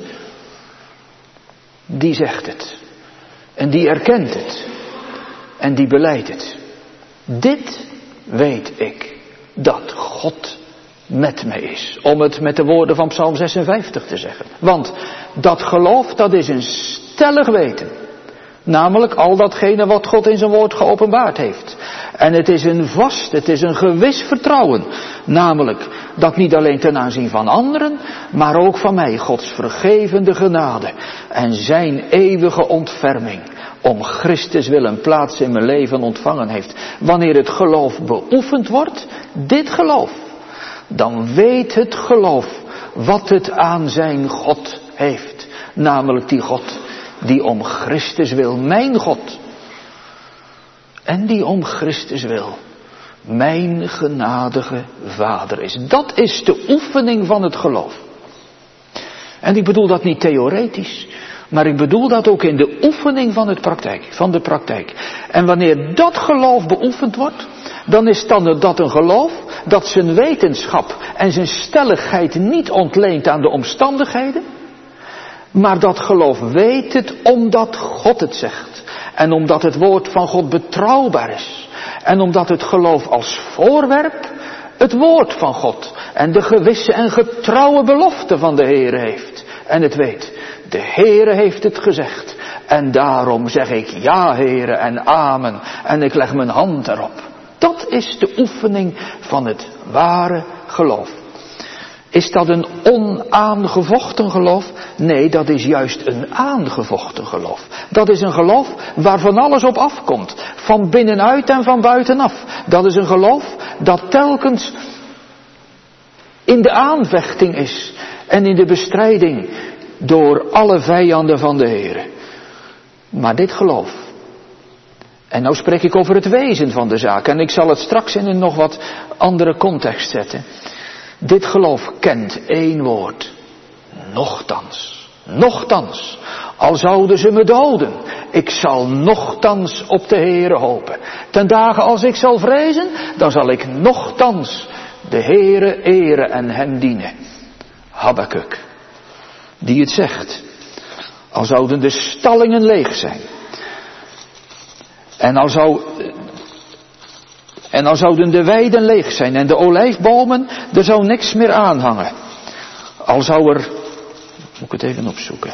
die zegt het en die erkent het en die belijdt het. Dit weet ik, dat God met mij is, om het met de woorden van Psalm zesenvijftig te zeggen. Want dat geloof, dat is een stellig weten. Namelijk al datgene wat God in zijn woord geopenbaard heeft. En het is een vast, het is een gewis vertrouwen. Namelijk dat niet alleen ten aanzien van anderen, maar ook van mij Gods vergevende genade en zijn eeuwige ontferming om Christus wil een plaats in mijn leven ontvangen heeft. Wanneer het geloof beoefend wordt, dit geloof, dan weet het geloof wat het aan zijn God heeft. Namelijk die God die om Christus wil, mijn God. En die om Christus wil, mijn genadige Vader is. Dat is de oefening van het geloof. En ik bedoel dat niet theoretisch, maar ik bedoel dat ook in de oefening van, het praktijk, van de praktijk. En wanneer dat geloof beoefend wordt, dan is dan dat een geloof dat zijn wetenschap en zijn stelligheid niet ontleent aan de omstandigheden. Maar dat geloof weet het omdat God het zegt. En omdat het woord van God betrouwbaar is. En omdat het geloof als voorwerp het woord van God en de gewisse en getrouwe belofte van de Heere heeft. En het weet, de Heere heeft het gezegd. En daarom zeg ik ja, Heere, en amen. En ik leg mijn hand erop. Dat is de oefening van het ware geloof. Is dat een onaangevochten geloof? Nee, dat is juist een aangevochten geloof. Dat is een geloof waarvan alles op afkomt. Van binnenuit en van buitenaf. Dat is een geloof dat telkens in de aanvechting is. En in de bestrijding door alle vijanden van de Heere. Maar dit geloof. En nou spreek ik over het wezen van de zaak. En ik zal het straks in een nog wat andere context zetten. Dit geloof kent één woord. Nochtans. Nochtans. Al zouden ze me doden, ik zal nochtans op de Heere hopen. Ten dagen als ik zal vrezen, dan zal ik nochtans de Heere eren en hem dienen. Habakuk, die het zegt. Al zouden de stallingen leeg zijn. En al, zou, en al zouden de weiden leeg zijn en de olijfbomen, er zou niks meer aanhangen. Al zou er, moet ik het even opzoeken.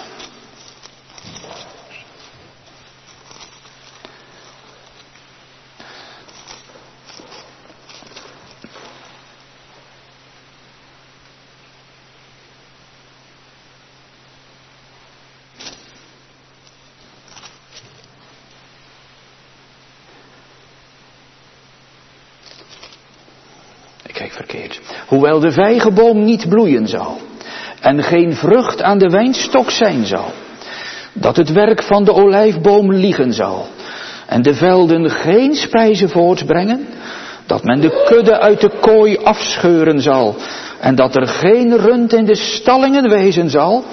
Hoewel de vijgenboom niet bloeien zal en geen vrucht aan de wijnstok zijn zal, dat het werk van de olijfboom liegen zal en de velden geen spijzen voortbrengen, dat men de kudde uit de kooi afscheuren zal en dat er geen rund in de stallingen wezen zal.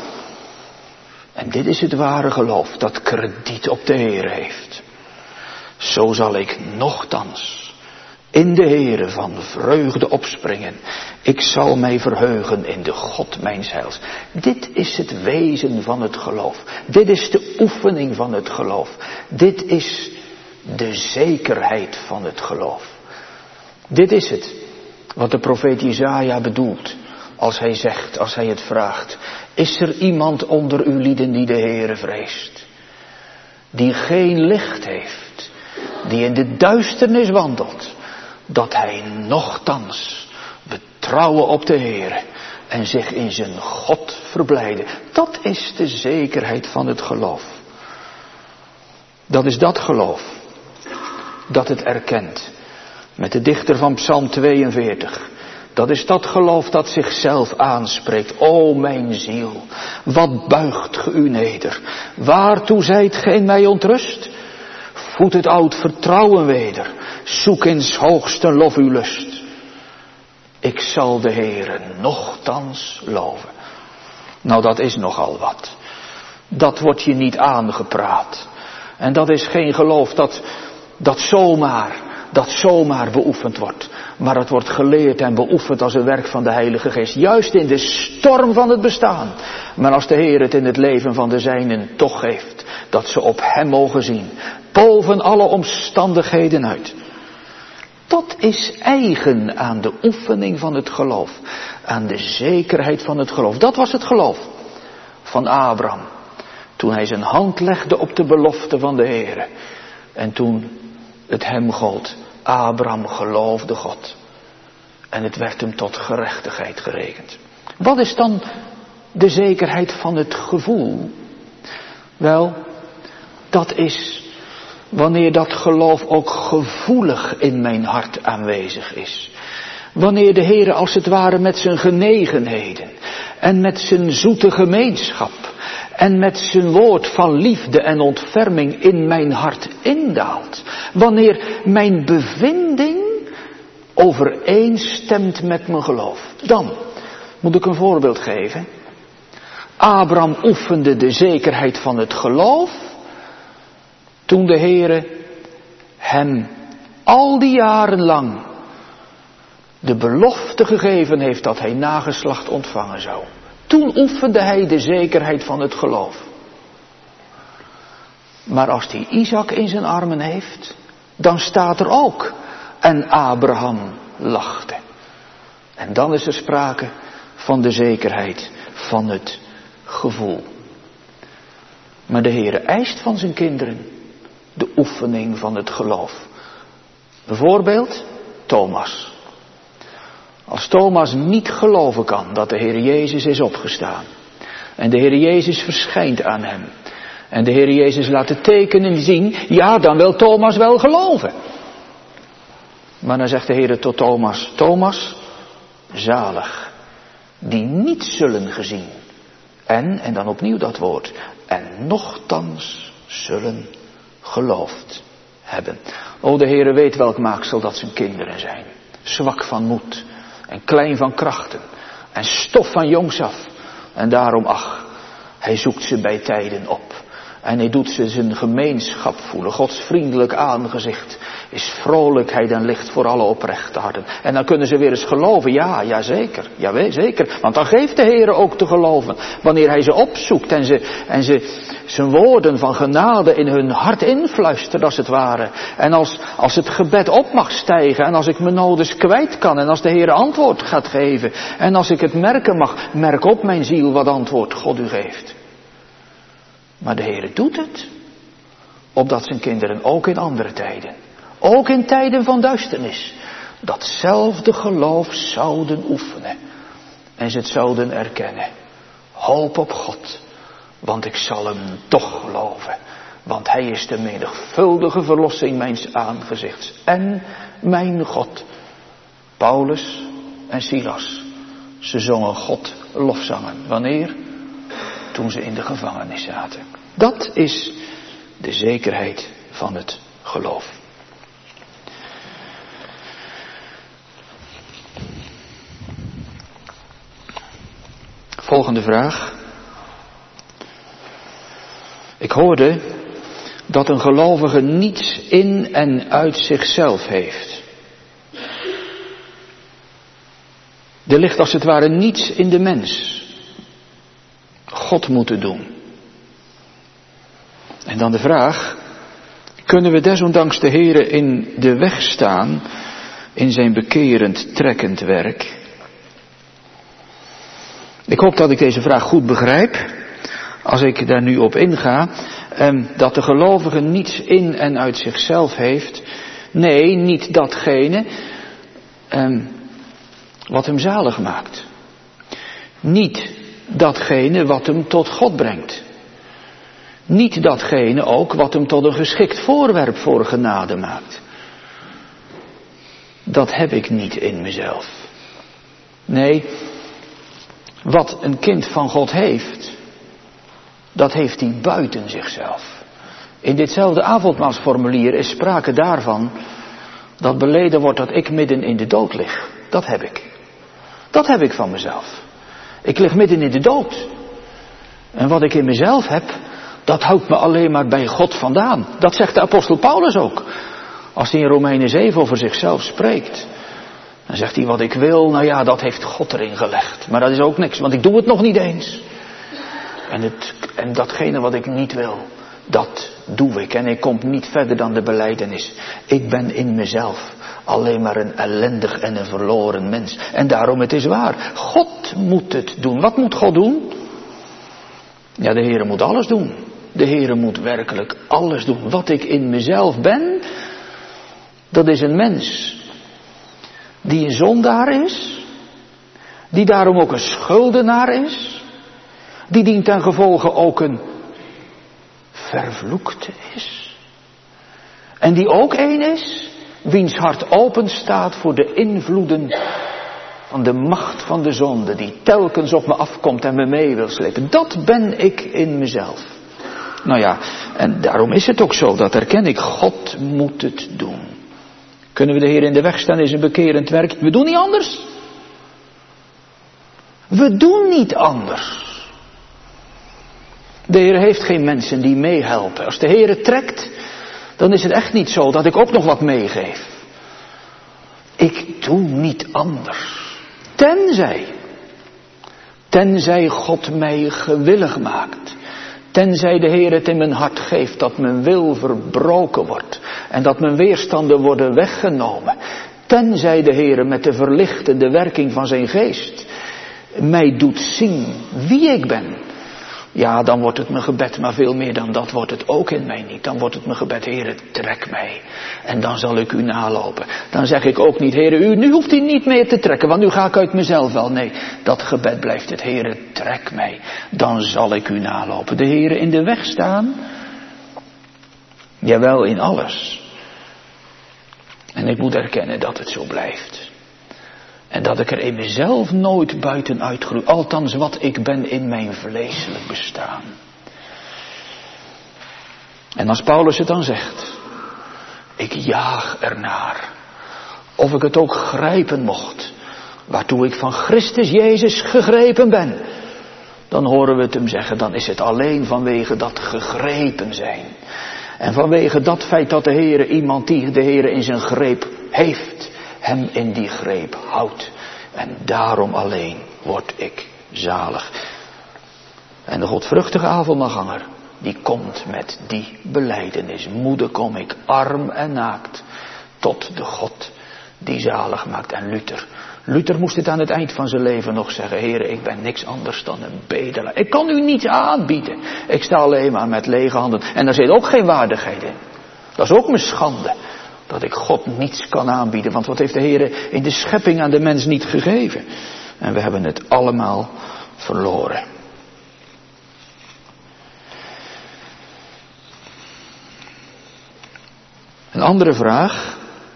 En dit is het ware geloof dat krediet op de Heer heeft. Zo zal ik nochtans in de Heere van vreugde opspringen. Ik zal mij verheugen in de God mijns heils. Dit is het wezen van het geloof. Dit is de oefening van het geloof. Dit is de zekerheid van het geloof. Dit is het wat de profeet Jesaja bedoelt als hij zegt, als hij het vraagt. Is er iemand onder uw lieden die de Heere vreest? Die geen licht heeft, die in de duisternis wandelt, dat hij nochtans betrouwen op de Heere en zich in zijn God verblijden. Dat is de zekerheid van het geloof. Dat is dat geloof dat het erkent. Met de dichter van Psalm tweeënveertig. Dat is dat geloof dat zichzelf aanspreekt. O mijn ziel, wat buigt ge u neder? Waartoe zijt ge in mij ontrust? Voed het oud vertrouwen weder. Zoek in 's hoogste lof uw lust. Ik zal de Heere nochtans loven. Nou, dat is nogal wat. Dat wordt je niet aangepraat. En dat is geen geloof dat, dat zomaar, dat zomaar beoefend wordt. Maar het wordt geleerd en beoefend als een werk van de Heilige Geest. Juist in de storm van het bestaan. Maar als de Heer het in het leven van de zijnen toch geeft. Dat ze op hem mogen zien. Boven alle omstandigheden uit. Dat is eigen aan de oefening van het geloof. Aan de zekerheid van het geloof. Dat was het geloof van Abraham. Toen hij zijn hand legde op de belofte van de Heere. En toen het hem gold. Abraham geloofde God. En het werd hem tot gerechtigheid gerekend. Wat is dan de zekerheid van het gevoel? Wel, dat is wanneer dat geloof ook gevoelig in mijn hart aanwezig is. Wanneer de Heere als het ware met zijn genegenheden en met zijn zoete gemeenschap en met zijn woord van liefde en ontferming in mijn hart indaalt. Wanneer mijn bevinding overeenstemt met mijn geloof. Dan moet ik een voorbeeld geven. Abraham oefende de zekerheid van het geloof toen de Heere hem al die jaren lang de belofte gegeven heeft dat hij nageslacht ontvangen zou. Toen oefende hij de zekerheid van het geloof. Maar als hij Isaac in zijn armen heeft, dan staat er ook, en Abraham lachte. En dan is er sprake van de zekerheid van het gevoel. Maar de Heere eist van zijn kinderen de oefening van het geloof. Bijvoorbeeld Thomas. Als Thomas niet geloven kan dat de Heer Jezus is opgestaan. En de Heer Jezus verschijnt aan hem. En de Heer Jezus laat het tekenen zien. Ja, dan wil Thomas wel geloven. Maar dan zegt de Heer tot Thomas. Thomas, zalig. Die niet zullen gezien. En, en dan opnieuw dat woord. En nochtans zullen geloofd hebben. O, de Heer weet welk maaksel dat zijn kinderen zijn. Zwak van moed. En klein van krachten. En stof van jongs af. En daarom, ach, Hij zoekt ze bij tijden op. En hij doet ze zijn gemeenschap voelen. Gods vriendelijk aangezicht is vrolijkheid en licht voor alle oprechte harten. En dan kunnen ze weer eens geloven. Ja, ja zeker. Ja, zeker. Want dan geeft de Heer ook te geloven. Wanneer hij ze opzoekt en ze, en ze zijn woorden van genade in hun hart influistert als het ware. En als, als het gebed op mag stijgen. En als ik mijn nodes kwijt kan. En als de Heer antwoord gaat geven. En als ik het merken mag. Merk op mijn ziel wat antwoord God u geeft. Maar de Heer doet het, opdat zijn kinderen ook in andere tijden, ook in tijden van duisternis, datzelfde geloof zouden oefenen en ze het zouden erkennen. Hoop op God, want ik zal hem toch geloven, want hij is de menigvuldige verlossing mijns aangezichts en mijn God. Paulus en Silas, ze zongen God lofzangen. Wanneer? Toen ze in de gevangenis zaten. Dat is de zekerheid van het geloof. Volgende vraag. Ik hoorde dat een gelovige niets in en uit zichzelf heeft. Er ligt als het ware niets in de mens. God moeten doen. En dan de vraag, kunnen we desondanks de Heere in de weg staan in zijn bekerend, trekkend werk? Ik hoop dat ik deze vraag goed begrijp, als ik daar nu op inga, eh, dat de gelovige niets in en uit zichzelf heeft. Nee, niet datgene eh, wat hem zalig maakt. Niet datgene wat hem tot God brengt. Niet datgene ook wat hem tot een geschikt voorwerp voor genade maakt. Dat heb ik niet in mezelf. Nee, wat een kind van God heeft, dat heeft hij buiten zichzelf. In ditzelfde avondmaalsformulier is sprake daarvan dat beleden wordt dat ik midden in de dood lig. Dat heb ik. Dat heb ik van mezelf. Ik lig midden in de dood. En wat ik in mezelf heb, dat houdt me alleen maar bij God vandaan. Dat zegt de apostel Paulus ook. Als hij in Romeinen zeven over zichzelf spreekt. Dan zegt hij, wat ik wil, nou ja, dat heeft God erin gelegd. Maar dat is ook niks, want ik doe het nog niet eens. En, het, en datgene wat ik niet wil, dat doe ik. En ik kom niet verder dan de belijdenis. Ik ben in mezelf alleen maar een ellendig en een verloren mens. En daarom, het is waar, God moet het doen. Wat moet God doen? Ja, de Heere moet alles doen. De Heere moet werkelijk alles doen. Wat ik in mezelf ben, dat is een mens die een zondaar is, die daarom ook een schuldenaar is, die dient ten gevolge ook een vervloekte is. En die ook een is, wiens hart open staat voor de invloeden van de macht van de zonde, die telkens op me afkomt en me mee wil slepen. Dat ben ik in mezelf. Nou ja, en daarom is het ook zo, dat herken ik, God moet het doen. Kunnen we de Heer in de weg staan, is een bekerend werk. We doen niet anders. We doen niet anders. De Heer heeft geen mensen die meehelpen. Als de Heer het trekt, dan is het echt niet zo dat ik ook nog wat meegeef. Ik doe niet anders. Tenzij, tenzij God mij gewillig maakt. Tenzij de Heer het in mijn hart geeft dat mijn wil verbroken wordt. En dat mijn weerstanden worden weggenomen. Tenzij de Heer met de verlichtende werking van zijn geest mij doet zien wie ik ben. Ja, dan wordt het mijn gebed, maar veel meer dan dat wordt het ook in mij niet. Dan wordt het mijn gebed, Heere, trek mij. En dan zal ik u nalopen. Dan zeg ik ook niet, Heere, u, nu hoeft u niet meer te trekken, want nu ga ik uit mezelf wel. Nee, dat gebed blijft het, Heere, trek mij. Dan zal ik u nalopen. De Heere in de weg staan? Jawel, in alles. En ik moet erkennen dat het zo blijft. En dat ik er in mezelf nooit buitenuit groei. Althans wat ik ben in mijn vleeselijk bestaan. En als Paulus het dan zegt. Ik jaag ernaar. Of ik het ook grijpen mocht. Waartoe ik van Christus Jezus gegrepen ben. dan horen we het hem zeggen, dan is het alleen vanwege dat gegrepen zijn. En vanwege dat feit dat de Heere iemand die de Heere in zijn greep heeft, hem in die greep houdt. En daarom alleen word ik zalig. En de godvruchtige avondmaalganger, die komt met die belijdenis. Moede kom ik, arm en naakt, tot de God die zalig maakt. En Luther, Luther moest het aan het eind van zijn leven nog zeggen. Heere, ik ben niks anders dan een bedelaar. Ik kan u niets aanbieden. Ik sta alleen maar met lege handen. En daar zit ook geen waardigheid in. Dat is ook mijn schande. Dat ik God niets kan aanbieden. Want wat heeft de Heere in de schepping aan de mens niet gegeven? En we hebben het allemaal verloren. Een andere vraag.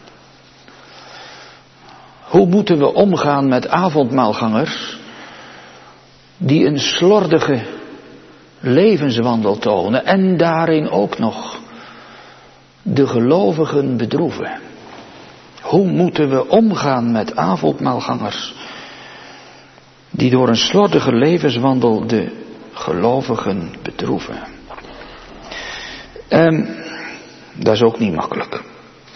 Hoe moeten we omgaan met avondmaalgangers die een slordige levenswandel tonen en daarin ook nog de gelovigen bedroeven? Hoe moeten we omgaan met avondmaalgangers die door een slordige levenswandel de gelovigen bedroeven? Um, dat is ook niet makkelijk.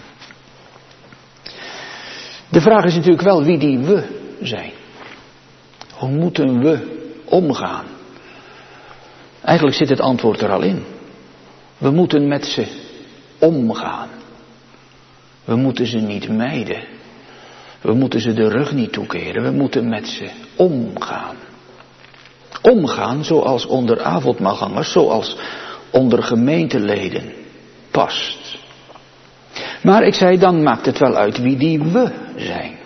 De vraag is natuurlijk wel wie die we zijn. Hoe moeten we omgaan? Eigenlijk zit het antwoord er al in. We moeten met ze omgaan. We moeten ze niet mijden. We moeten ze de rug niet toekeren. We moeten met ze omgaan. Omgaan zoals onder avondmaalgangers, zoals onder gemeenteleden past. Maar ik zei, dan maakt het wel uit wie die we zijn.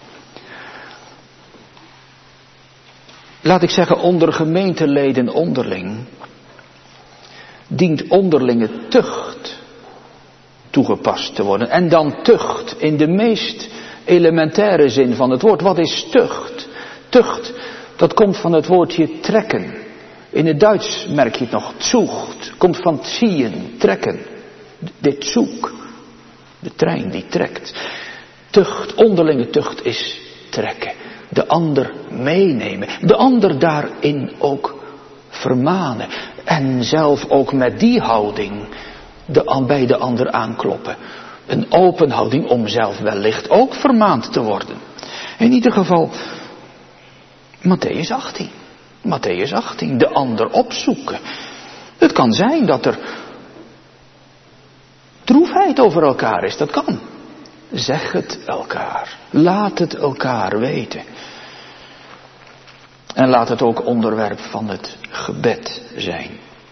Laat ik zeggen, onder gemeenteleden onderling dient onderlinge tucht toegepast te worden. En dan tucht in de meest elementaire zin van het woord. Wat is tucht? Tucht, dat komt van het woordje trekken. In het Duits merk je het nog, zucht, komt van ziehen, trekken. Dit zoek. De trein die trekt. Tucht, onderlinge tucht is trekken. De ander meenemen. De ander daarin ook vermanen. En zelf ook met die houding de, bij de ander aankloppen. Een open houding om zelf wellicht ook vermaand te worden. In ieder geval, Mattheüs achttien. Mattheüs achttien, de ander opzoeken. Het kan zijn dat er droefheid over elkaar is, dat kan. Zeg het elkaar. Laat het elkaar weten. En laat het ook onderwerp van het gebed zijn.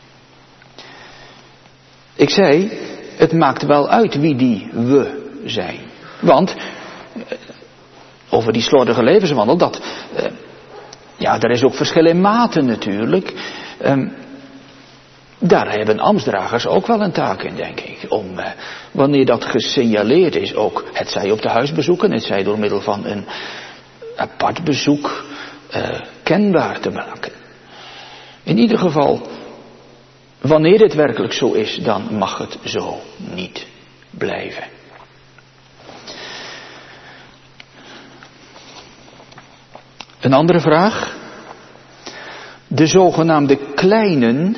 Ik zei, het maakt wel uit wie die we zijn. Want, over die slordige levenswandel, dat, uh, ja, er is ook verschil in maten natuurlijk. Um, Daar hebben ambtsdragers ook wel een taak in, denk ik. Om, eh, wanneer dat gesignaleerd is, ook het zij op de huisbezoeken, het zij door middel van een apart bezoek eh, kenbaar te maken. In ieder geval, wanneer dit werkelijk zo is, dan mag het zo niet blijven. Een andere vraag. De zogenaamde kleinen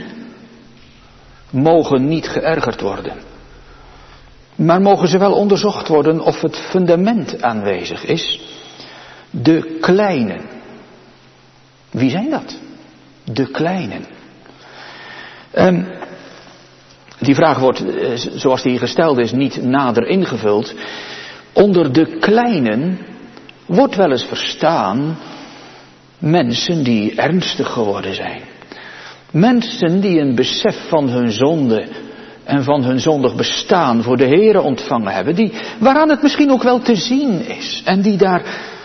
mogen niet geërgerd worden. Maar mogen ze wel onderzocht worden of het fundament aanwezig is. De kleinen. Wie zijn dat? De kleinen. Um, die vraag wordt, zoals die hier gesteld is, niet nader ingevuld. Onder de kleinen wordt wel eens verstaan mensen die ernstig geworden zijn. Mensen die een besef van hun zonde en van hun zondig bestaan voor de Heere ontvangen hebben. Die, waaraan het misschien ook wel te zien is. En die daar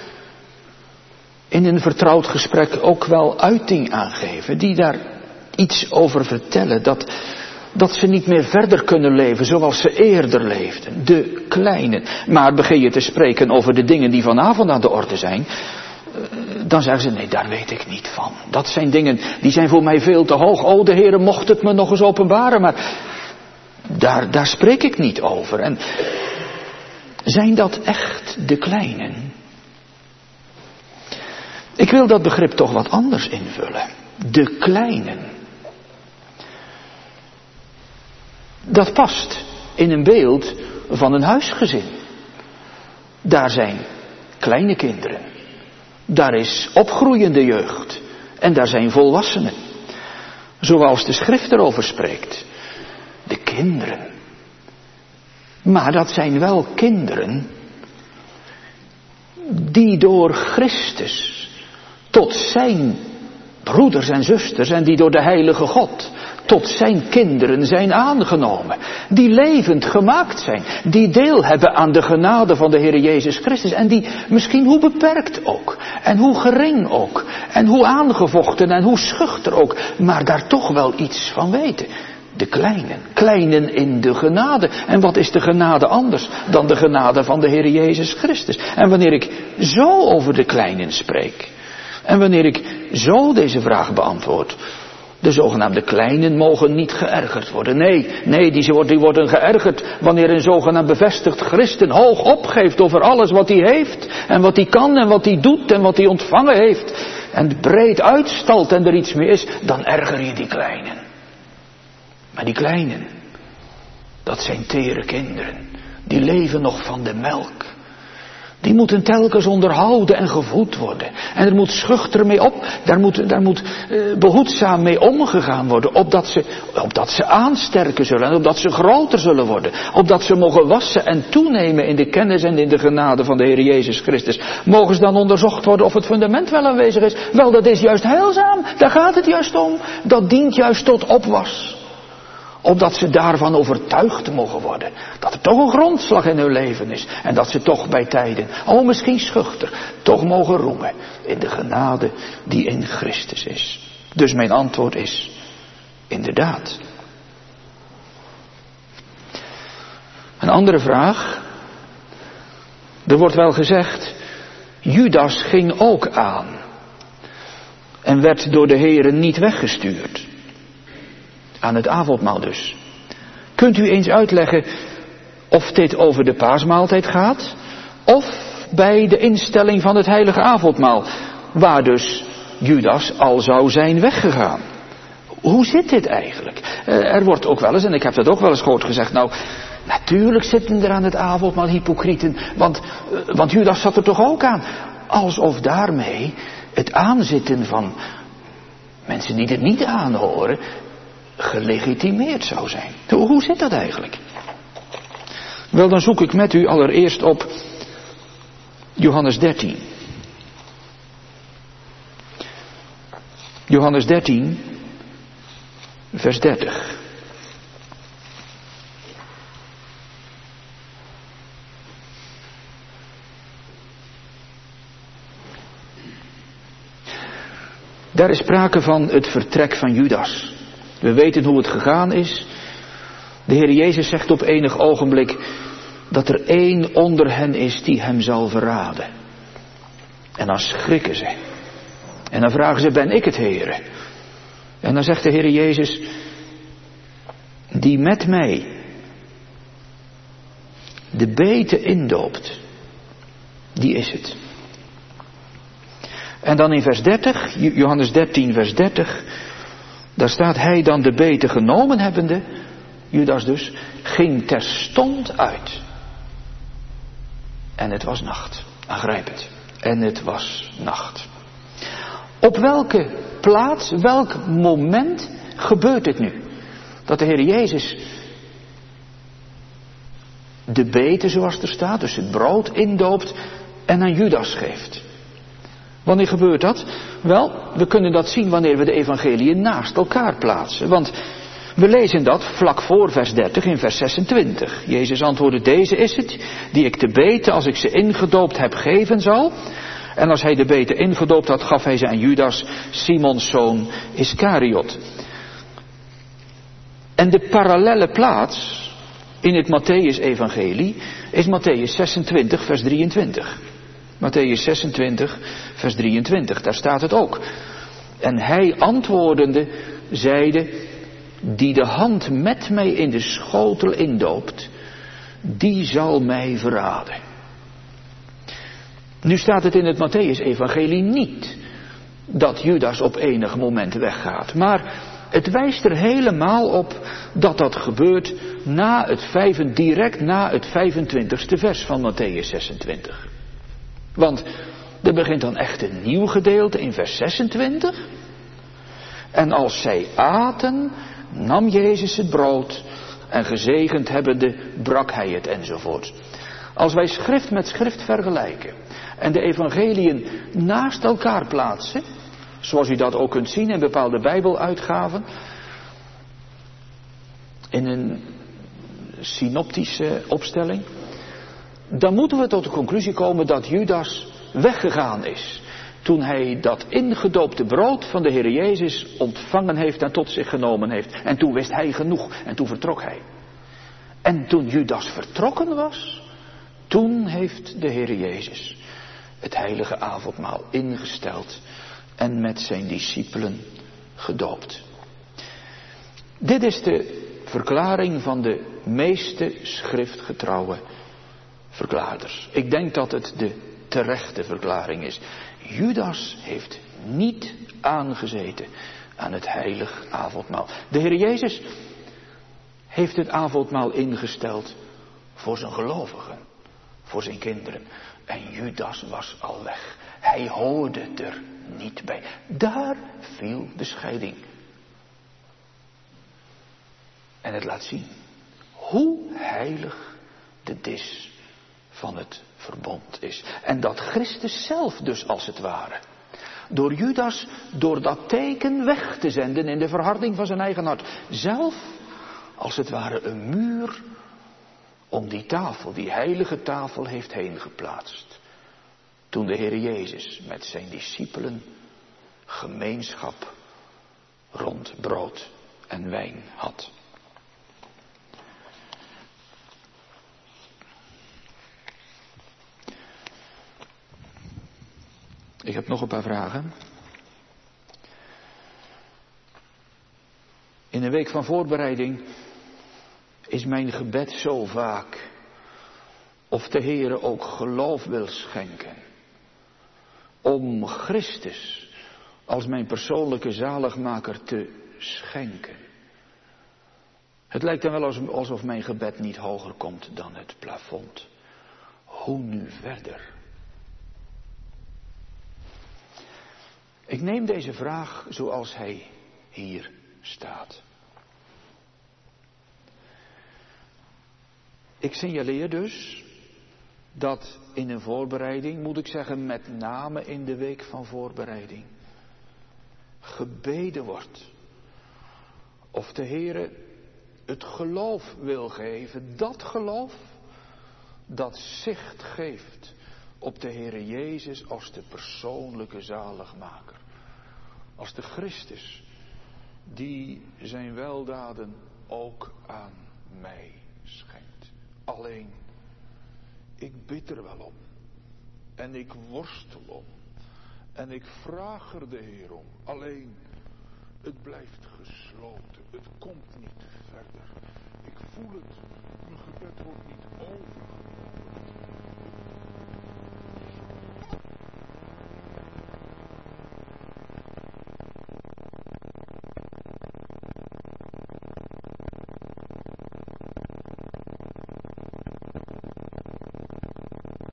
in een vertrouwd gesprek ook wel uiting aan geven. Die daar iets over vertellen. Dat, dat ze niet meer verder kunnen leven zoals ze eerder leefden. De kleinen. Maar begin je te spreken over de dingen die vanavond aan de orde zijn. Dan zeggen ze, nee, daar weet ik niet van. Dat zijn dingen, die zijn voor mij veel te hoog. Oh, de Heere mocht het me nog eens openbaren, maar daar, daar spreek ik niet over. En zijn dat echt de kleinen? Ik wil dat begrip toch wat anders invullen. de kleinen. Dat past in een beeld van een huisgezin. Daar zijn kleine kinderen. Daar is opgroeiende jeugd. En daar zijn volwassenen. Zoals de schrift erover spreekt. De kinderen. Maar dat zijn wel kinderen die door Christus tot zijn broeders en zusters en die door de Heilige God tot zijn kinderen zijn aangenomen. Die levend gemaakt zijn. Die deel hebben aan de genade van de Heer Jezus Christus. En die misschien hoe beperkt ook. En hoe gering ook. En hoe aangevochten en hoe schuchter ook. Maar daar toch wel iets van weten. De kleinen. Kleinen in de genade. En wat is de genade anders dan de genade van de Heer Jezus Christus? En wanneer ik zo over de kleinen spreek. En wanneer ik zo deze vraag beantwoord. De zogenaamde kleinen mogen niet geërgerd worden. Nee, nee, die worden geërgerd wanneer een zogenaamd bevestigd christen hoog opgeeft over alles wat hij heeft. En wat hij kan en wat hij doet en wat hij ontvangen heeft. En breed uitstalt en er iets mee is. Dan erger je die kleinen. Maar die kleinen, dat zijn tere kinderen. Die leven nog van de melk. Die moeten telkens onderhouden en gevoed worden. En er moet schuchter mee op. Daar moet, daar moet uh, behoedzaam mee omgegaan worden. Opdat ze, opdat ze aansterken zullen. En opdat ze groter zullen worden. Opdat ze mogen wassen en toenemen in de kennis en in de genade van de Heer Jezus Christus. Mogen ze dan onderzocht worden of het fundament wel aanwezig is. Wel, dat is juist heilzaam. Daar gaat het juist om. Dat dient juist tot opwas. Opdat ze daarvan overtuigd mogen worden. Dat er toch een grondslag in hun leven is. En dat ze toch bij tijden, oh misschien schuchter, toch mogen roemen in de genade die in Christus is. Dus mijn antwoord is, inderdaad. Een andere vraag. Er wordt wel gezegd, Judas ging ook aan. En werd door de Heere niet weggestuurd. Aan het avondmaal dus. Kunt u eens uitleggen of dit over de paasmaaltijd gaat? Of bij de instelling van het heilige avondmaal. Waar dus Judas al zou zijn weggegaan. Hoe zit dit eigenlijk? Er wordt ook wel eens, en ik heb dat ook wel eens gehoord gezegd. Nou, natuurlijk zitten er aan het avondmaal hypocrieten. Want, want Judas zat er toch ook aan. Alsof daarmee het aanzitten van mensen die er niet aanhoren gelegitimeerd zou zijn. Hoe zit dat eigenlijk? Wel, dan zoek ik met u allereerst op Johannes dertien. Johannes dertien, vers dertig. Daar is sprake van het vertrek van Judas. We weten hoe het gegaan is. De Heer Jezus zegt op enig ogenblik dat er één onder hen is die hem zal verraden. En dan schrikken ze. En dan vragen ze, ben ik het, Heere? En dan zegt de Heer Jezus, die met mij de bete indoopt, die is het. En dan in vers dertig, Johannes dertien vers dertig, daar staat, hij dan de bete genomen hebbende, Judas dus, ging terstond uit. En het was nacht. Aangrijp het. En het was nacht. Op welke plaats, welk moment gebeurt dit nu? Dat de Heer Jezus de bete, zoals er staat, dus het brood indoopt en aan Judas geeft. Wanneer gebeurt dat? Wel, we kunnen dat zien wanneer we de evangeliën naast elkaar plaatsen. Want we lezen dat vlak voor vers dertig in vers zesentwintig. Jezus antwoordde, deze is het, die ik de bete, als ik ze ingedoopt heb, geven zal. En als hij de bete ingedoopt had, gaf hij ze aan Judas, Simons zoon Iskariot. En de parallelle plaats in het Mattheüs-evangelie is Mattheüs zesentwintig vers drieëntwintig. Mattheüs zesentwintig, vers drieëntwintig, daar staat het ook. En hij antwoordende zeide, die de hand met mij in de schotel indoopt, die zal mij verraden. Nu staat het in het Mattheüs-evangelie niet dat Judas op enig moment weggaat. Maar het wijst er helemaal op dat dat gebeurt na het vijf, direct na het vijfentwintigste vers van Mattheüs zesentwintig. Want er begint dan echt een nieuw gedeelte in vers zesentwintig. En als zij aten, nam Jezus het brood en gezegend hebbende brak hij het enzovoort. Als wij schrift met schrift vergelijken en de evangeliën naast elkaar plaatsen, zoals u dat ook kunt zien in bepaalde bijbeluitgaven, in een synoptische opstelling, dan moeten we tot de conclusie komen dat Judas weggegaan is toen hij dat ingedoopte brood van de Heer Jezus ontvangen heeft en tot zich genomen heeft. En toen wist hij genoeg en toen vertrok hij. En toen Judas vertrokken was, toen heeft de Heer Jezus het heilige avondmaal ingesteld en met zijn discipelen gedoopt. Dit is de verklaring van de meeste schriftgetrouwe verklaarders. Ik denk dat het de terechte verklaring is. Judas heeft niet aangezeten aan het heilig avondmaal. De Heer Jezus heeft het avondmaal ingesteld voor zijn gelovigen, voor zijn kinderen. En Judas was al weg. Hij hoorde er niet bij. Daar viel de scheiding. En het laat zien hoe heilig de dis van het verbond is. En dat Christus zelf dus als het ware door Judas, door dat teken weg te zenden in de verharding van zijn eigen hart, zelf als het ware een muur om die tafel, die heilige tafel heeft heen geplaatst. Toen de Heer Jezus met zijn discipelen gemeenschap rond brood en wijn had. Ik heb nog een paar vragen. In een week van voorbereiding is mijn gebed zo vaak of de Heere ook geloof wil schenken om Christus als mijn persoonlijke zaligmaker te schenken. Het lijkt dan wel alsof mijn gebed niet hoger komt dan het plafond. Hoe nu verder? Ik neem deze vraag zoals hij hier staat. Ik signaleer dus dat in een voorbereiding, moet ik zeggen met name in de week van voorbereiding, gebeden wordt of de Heere het geloof wil geven, dat geloof dat zicht geeft op de Heere Jezus als de persoonlijke zaligmaker. Als de Christus die zijn weldaden ook aan mij schenkt. Alleen, ik bid er wel om. En ik worstel om. En ik vraag er de Heer om. Alleen, het blijft gesloten. Het komt niet verder. Ik voel het. Mijn gebed wordt niet